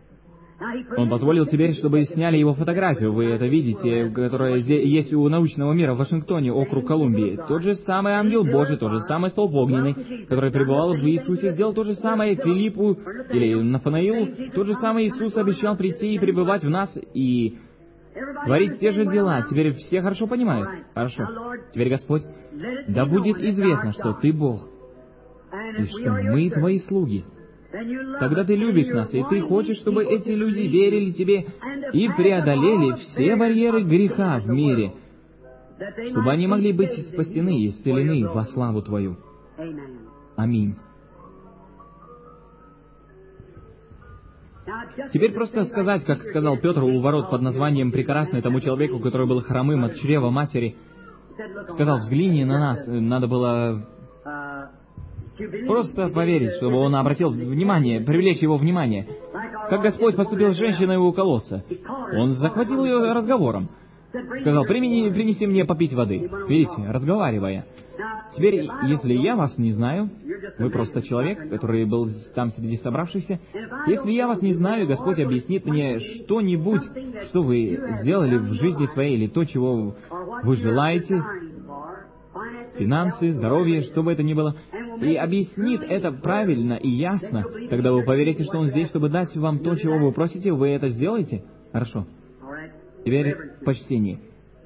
Он позволил теперь, чтобы сняли его фотографию. Вы это видите, которая есть у научного мира в Вашингтоне, округ Колумбии. Тот же самый ангел Божий, тот же самый столб огненный, который пребывал в Иисусе, сделал то же самое Филиппу или Нафанаилу. Тот же самый Иисус обещал прийти и пребывать в нас и творить те же дела. Теперь все хорошо понимают? Хорошо. Теперь, Господь, да будет известно, что Ты Бог, и что мы Твои слуги. Тогда Ты любишь нас, и Ты хочешь, чтобы эти люди верили Тебе и преодолели все барьеры греха в мире, чтобы они могли быть спасены и исцелены во славу Твою. Аминь. Теперь просто сказать, как сказал Петр у ворот под названием «Прекрасный» тому человеку, который был хромым от чрева матери, сказал: «Взгляни на нас». Надо было просто поверить, чтобы он обратил внимание, привлечь его внимание. Как Господь поступил с женщиной у колодца. Он захватил ее разговором. Сказал: «Принеси мне попить воды». Видите, разговаривая. Теперь, если я вас не знаю, вы просто человек, который был там среди собравшихся, если я вас не знаю, Господь объяснит мне что-нибудь, что вы сделали в жизни своей, или то, чего вы желаете, финансы, здоровье, что бы это ни было, и объяснит это правильно и ясно, тогда вы поверите, что Он здесь, чтобы дать вам то, чего вы просите, вы это сделаете? Хорошо. Теперь почтение.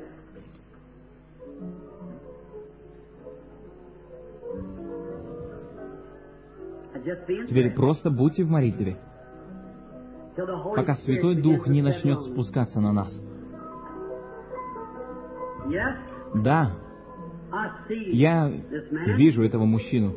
Теперь просто будьте в молитве, пока Святой Дух не начнет спускаться на нас. Да, я вижу этого мужчину.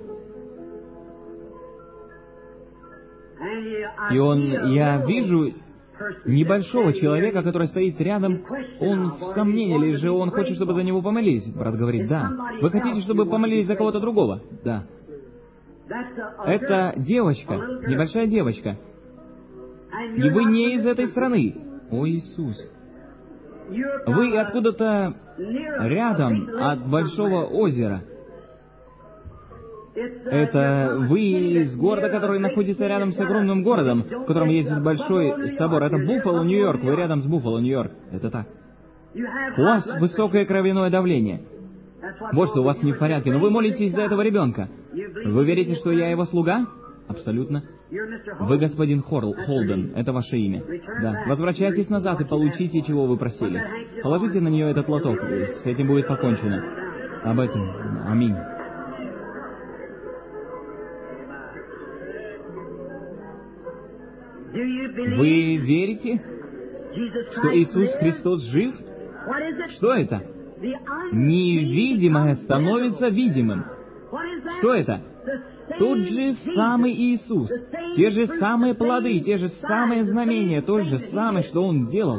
И я вижу небольшого человека, который стоит рядом. Он в сомнении, или же он хочет, чтобы за него помолились? Брат говорит: да. Вы хотите, чтобы помолились за кого-то другого? Да. Это девочка, небольшая девочка. И вы не из этой страны. О, Иисус. Вы откуда-то рядом от большого озера. Это вы из города, который находится рядом с огромным городом, в котором есть большой собор. Это Буффало, Нью-Йорк. Вы рядом с Буффало, Нью-Йорк. Это так. У вас высокое кровяное давление. Вот что у вас не в порядке. Но вы молитесь за этого ребенка. Вы верите, что я его слуга? Абсолютно. Вы господин Холден. Это ваше имя. Да. Возвращайтесь назад и получите, чего вы просили. Положите на нее этот платок. С этим будет покончено. Об этом. Аминь. Вы верите, что Иисус Христос жив? Что это? Невидимое становится видимым. Что это? Тот же самый Иисус, те же самые плоды, те же самые знамения, то же самое, что Он делал.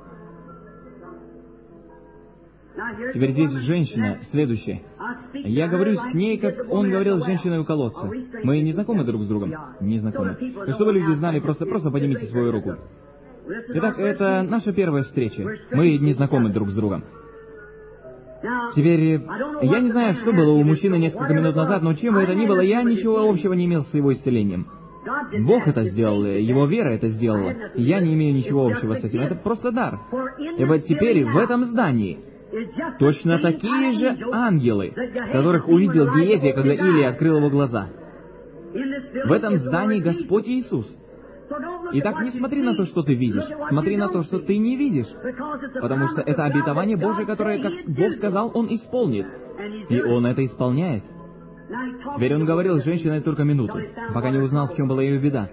Теперь здесь женщина, следующая. Я говорю с ней, как Он говорил с женщиной у колодца. Мы не знакомы друг с другом? Не знакомы. И чтобы люди знали, просто поднимите свою руку. Итак, это наша первая встреча. Мы не знакомы друг с другом. Теперь, я не знаю, что было у мужчины несколько минут назад, но чем бы это ни было, я ничего общего не имел с его исцелением. Бог это сделал, его вера это сделала. Я не имею ничего общего с этим. Это просто дар. И вот теперь в этом здании точно такие же ангелы, которых увидел Гиезия, когда Илия открыл его глаза. В этом здании Господь Иисус. Итак, не смотри на то, что ты видишь, смотри на то, что ты не видишь, потому что это обетование Божие, которое, как Бог сказал, Он исполнит. И Он это исполняет. Теперь Он говорил с женщиной только минуту, пока не узнал, в чем была ее беда.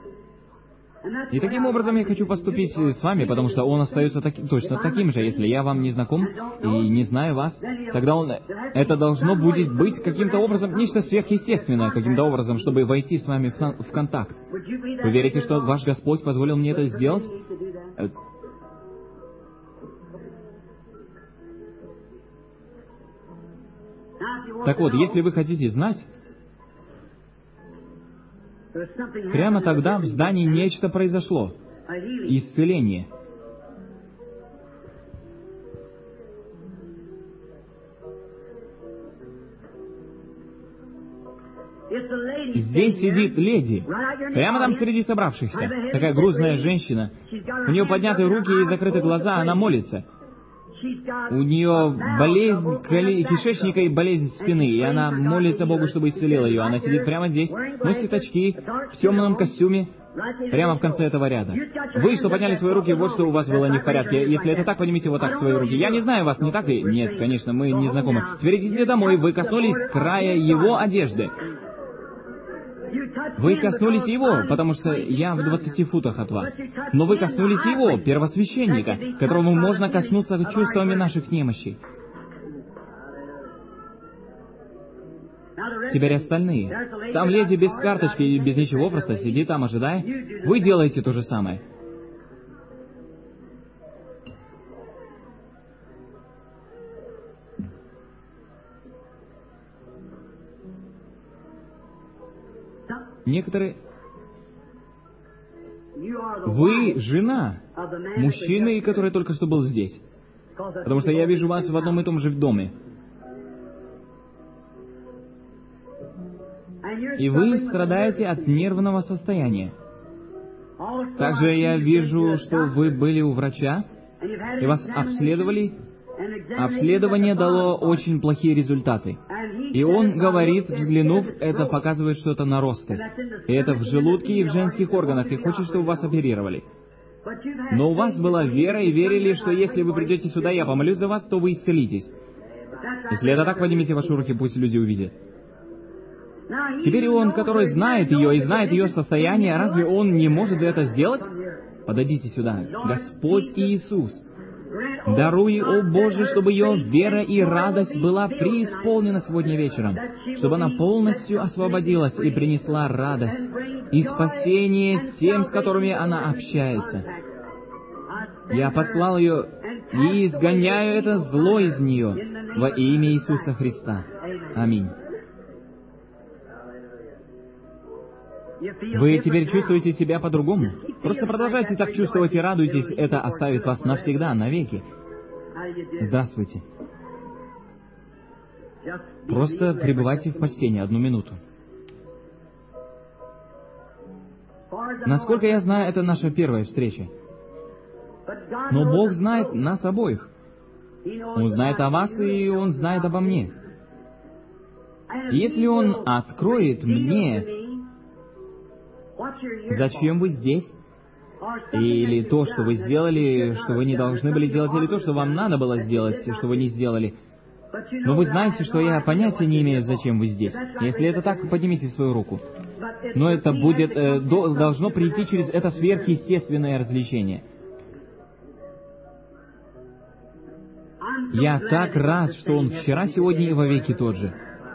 И таким образом я хочу поступить с вами, потому что Он остается точно таким же. Если я вам не знаком и не знаю вас, тогда это должно будет быть каким-то образом, нечто сверхъестественное, каким-то образом, чтобы войти с вами в контакт. Вы верите, что ваш Господь позволил мне это сделать? Так вот, если вы хотите знать, прямо тогда в здании нечто произошло. Исцеление. Здесь сидит леди, прямо там среди собравшихся. Такая грузная женщина. У нее подняты руки и закрыты глаза, она молится. У нее болезнь кишечника и болезнь спины, и она молится Богу, чтобы исцелил ее. Она сидит прямо здесь, носит очки, в темном костюме, прямо в конце этого ряда. Вы, что подняли свои руки, вот что у вас было не в порядке. Если это так, поднимите вот так свои руки. Я не знаю вас, не так ли? Нет, конечно, мы не знакомы. Теперь идите домой, вы коснулись края его одежды. Вы коснулись его, потому что я в 20 футах от вас. Но вы коснулись его, первосвященника, которому можно коснуться чувствами наших немощей. Теперь остальные. Там леди без карточки и без ничего, просто сидит там, ожидая. Вы делаете то же самое. Некоторые... Вы жена мужчины, который только что был здесь. Потому что я вижу вас в одном и том же доме. И вы страдаете от нервного состояния. Также я вижу, что вы были у врача, и вас обследовали. Обследование дало очень плохие результаты. И он говорит, взглянув, это показывает что-то наросты. И это в желудке и в женских органах, и хочет, чтобы вас оперировали. Но у вас была вера, и верили, что если вы придете сюда, я помолюсь за вас, то вы исцелитесь. Если это так, поднимите ваши руки, пусть люди увидят. Теперь он, который знает ее и знает ее состояние, разве он не может это сделать? Подойдите сюда. Господь Иисус, даруй, о Боже, чтобы ее вера и радость была преисполнена сегодня вечером, чтобы она полностью освободилась и принесла радость и спасение тем, с которыми она общается. Я послал ее и изгоняю это зло из нее во имя Иисуса Христа. Аминь. Вы теперь чувствуете себя по-другому? Просто продолжайте так чувствовать и радуйтесь, это оставит вас навсегда, навеки. Здравствуйте. Просто пребывайте в постели 1 минуту. Насколько я знаю, это наша первая встреча. Но Бог знает нас обоих. Он знает о вас, и Он знает обо мне. Если Он откроет мне, зачем вы здесь? Или то, что вы сделали, что вы не должны были делать, или то, что вам надо было сделать, что вы не сделали. Но вы знаете, что я понятия не имею, зачем вы здесь. Если это так, поднимите свою руку. Но это будет, должно прийти через это сверхъестественное развлечение. Я так рад, что Он вчера, сегодня и вовеки тот же.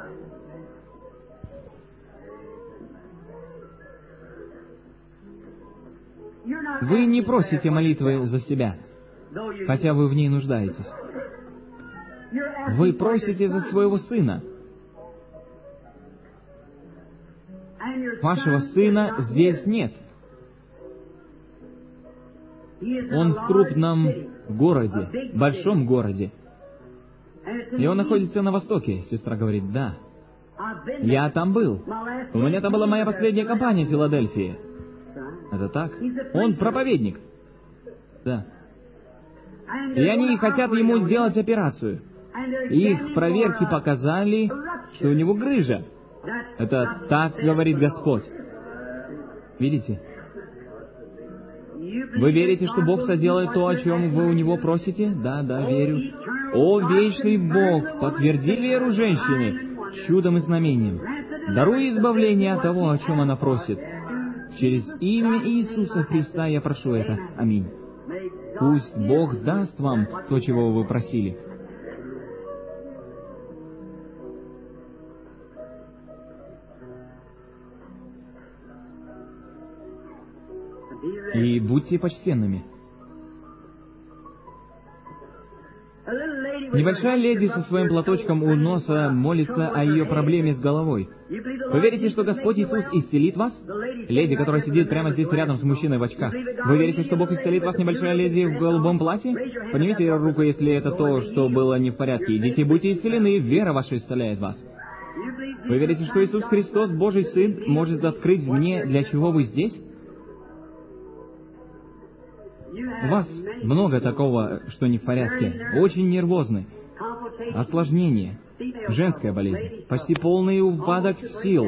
Вы не просите молитвы за себя, хотя вы в ней нуждаетесь. Вы просите за своего сына. Вашего сына здесь нет. Он в крупном городе, большом городе. И он находится на востоке, сестра говорит, да. Я там был. У меня там была моя последняя кампания в Филадельфии. Это так? Он проповедник. Да. И они хотят ему сделать операцию. Их проверки показали, что у него грыжа. Это так говорит Господь. Видите? Вы верите, что Бог соделает то, о чем вы у Него просите? Да, верю. О, вечный Бог, подтверди веру женщины чудом и знамением. Даруй избавление от того, о чем она просит. Через имя Иисуса Христа я прошу это. Аминь. Пусть Бог даст вам то, чего вы просили. И будьте почтенными. Небольшая леди со своим платочком у носа молится о ее проблеме с головой. Вы верите, что Господь Иисус исцелит вас? Леди, которая сидит прямо здесь рядом с мужчиной в очках. Вы верите, что Бог исцелит вас, небольшая леди в голубом платье? Поднимите руку, если это то, что было не в порядке. Идите, будьте исцелены, вера ваша исцеляет вас. Вы верите, что Иисус Христос, Божий Сын, может открыть мне, для чего вы здесь? У вас много такого, что не в порядке. Очень нервозны. Осложнение. Женская болезнь. Почти полный упадок сил.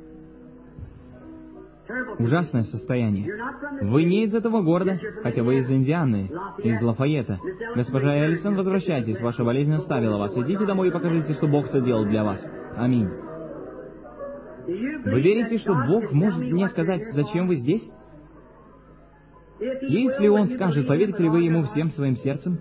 Ужасное состояние. Вы не из этого города, хотя вы из Индианы, из Лафайета. Госпожа Эллисон, возвращайтесь, ваша болезнь оставила вас. Идите домой и покажите, что Бог соделал для вас. Аминь. Вы верите, что Бог может мне сказать, зачем вы здесь? Если Он скажет, поверите ли вы Ему всем своим сердцем?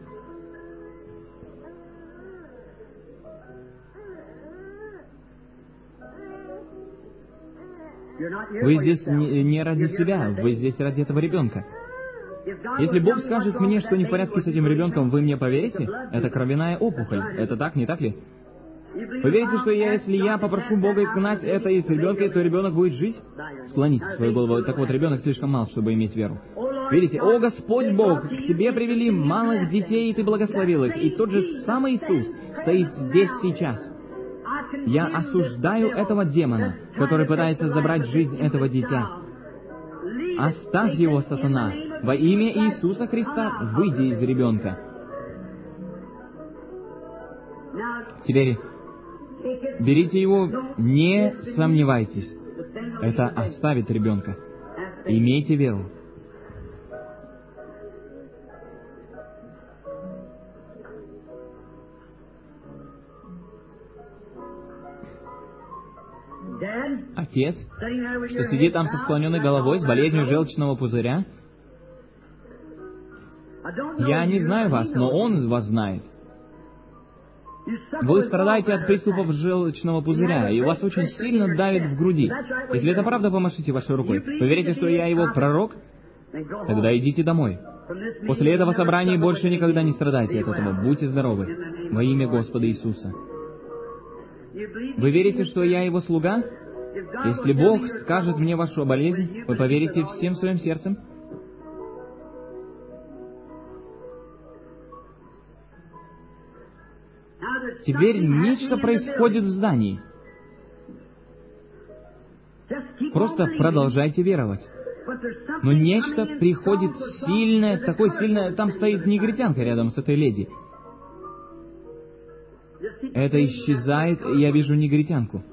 Вы здесь не ради себя, вы здесь ради этого ребенка. Если Бог скажет мне, что не в порядке с этим ребенком, вы мне поверите? Это кровяная опухоль. Это так, не так ли? Вы верите, что если я попрошу Бога изгнать это из ребенка, то ребенок будет жить? Склоните свою голову. Так вот, ребенок слишком мал, чтобы иметь веру. Видите, «О, Господь Бог, к Тебе привели малых детей, и Ты благословил их». И тот же самый Иисус стоит здесь сейчас. Я осуждаю этого демона, который пытается забрать жизнь этого дитя. Оставь его, сатана. Во имя Иисуса Христа выйди из ребенка. Теперь берите его, не сомневайтесь. Это оставит ребенка. Имейте веру. Отец, что сидит там со склоненной головой, с болезнью желчного пузыря, я не знаю вас, но Он вас знает. Вы страдаете от приступов желчного пузыря, и у вас очень сильно давит в груди. Если это правда, помашите вашей рукой. Вы верите, что я Его пророк? Тогда идите домой. После этого собрания больше никогда не страдайте от этого. Будьте здоровы. Во имя Господа Иисуса. Вы верите, что я Его слуга? Если Бог скажет мне вашу болезнь, вы поверите всем своим сердцем? Теперь нечто происходит в здании. Просто продолжайте веровать. Но нечто приходит сильное, такое сильное... Там стоит негритянка рядом с этой леди. Это исчезает, и я вижу негритянку.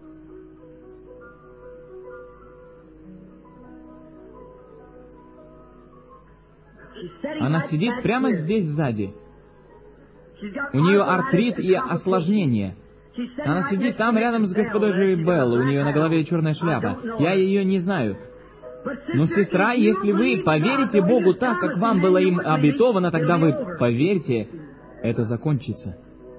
Она сидит прямо здесь сзади. У нее артрит и осложнения. Она сидит там рядом с госпожой Белл. У нее на голове черная шляпа. Я ее не знаю. Но, сестра, если вы поверите Богу так, как вам было им обетовано, тогда вы поверьте, это закончится.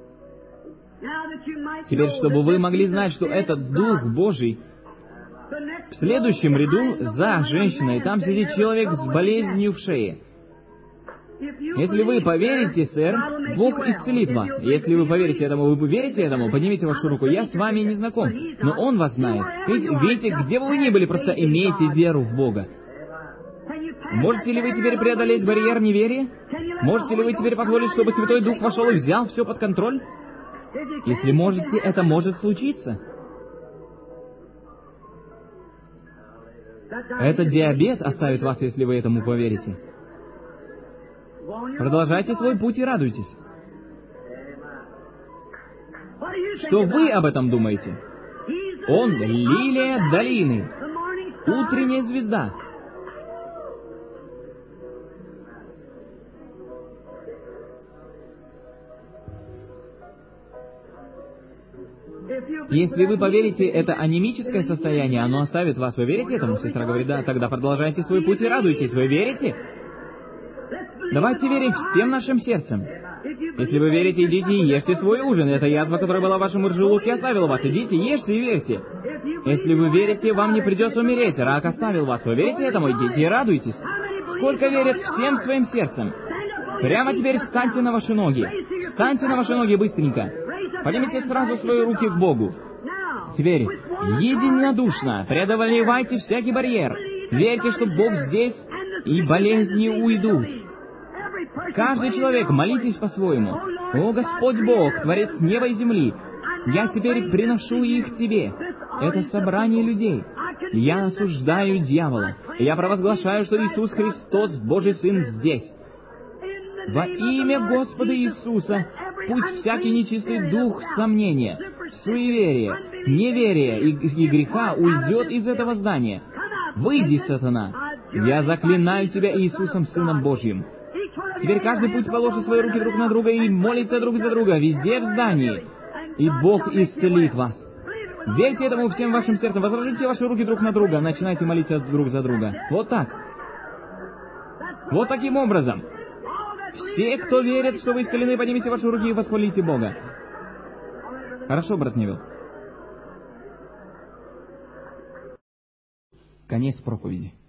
Теперь, чтобы вы могли знать, что это Дух Божий, в следующем ряду за женщиной там сидит человек с болезнью в шее. Если вы поверите, сэр, Бог исцелит вас. Если вы поверите этому, вы верите этому, поднимите вашу руку. Я с вами не знаком, но Он вас знает. Видите, где бы вы ни были, просто имейте веру в Бога. Можете ли вы теперь преодолеть барьер неверия? Можете ли вы теперь позволить, чтобы Святой Дух вошел и взял все под контроль? Если можете, это может случиться. Этот диабет оставит вас, если вы этому поверите. Продолжайте свой путь и радуйтесь. Что вы об этом думаете? Он — лилия долины, утренняя звезда. Если вы поверите, это анемическое состояние, оно оставит вас. Вы верите этому? Сестра говорит, да, тогда продолжайте свой путь и радуйтесь. Вы верите? Давайте верим всем нашим сердцем. Если вы верите, идите и ешьте свой ужин. Эта язва, которая была в вашем желудке, оставила вас. Идите, ешьте и верьте. Если вы верите, вам не придется умереть. Рак оставил вас. Вы верите этому? Идите и радуйтесь. Сколько верят всем своим сердцем? Прямо теперь встаньте на ваши ноги. Встаньте на ваши ноги быстренько. Поднимите сразу свои руки к Богу. Теперь, единодушно преодолевайте всякий барьер. Верьте, что Бог здесь, и болезни уйдут. Каждый человек, молитесь по-своему. «О, Господь Бог, Творец неба и земли, я теперь приношу их Тебе». Это собрание людей. Я осуждаю дьявола. Я провозглашаю, что Иисус Христос, Божий Сын, здесь. Во имя Господа Иисуса, пусть всякий нечистый дух сомнения, суеверия, неверия и греха уйдет из этого здания. Выйди, сатана! Я заклинаю тебя Иисусом, Сыном Божьим. Теперь каждый пусть положит свои руки друг на друга и молится друг за друга, везде в здании. И Бог исцелит вас. Верьте этому всем вашим сердцем. Возложите ваши руки друг на друга. Начинайте молиться друг за друга. Вот так. Вот таким образом. Все, кто верит, что вы исцелены, поднимите ваши руки и восхвалите Бога. Хорошо, брат Невилл. Конец проповеди.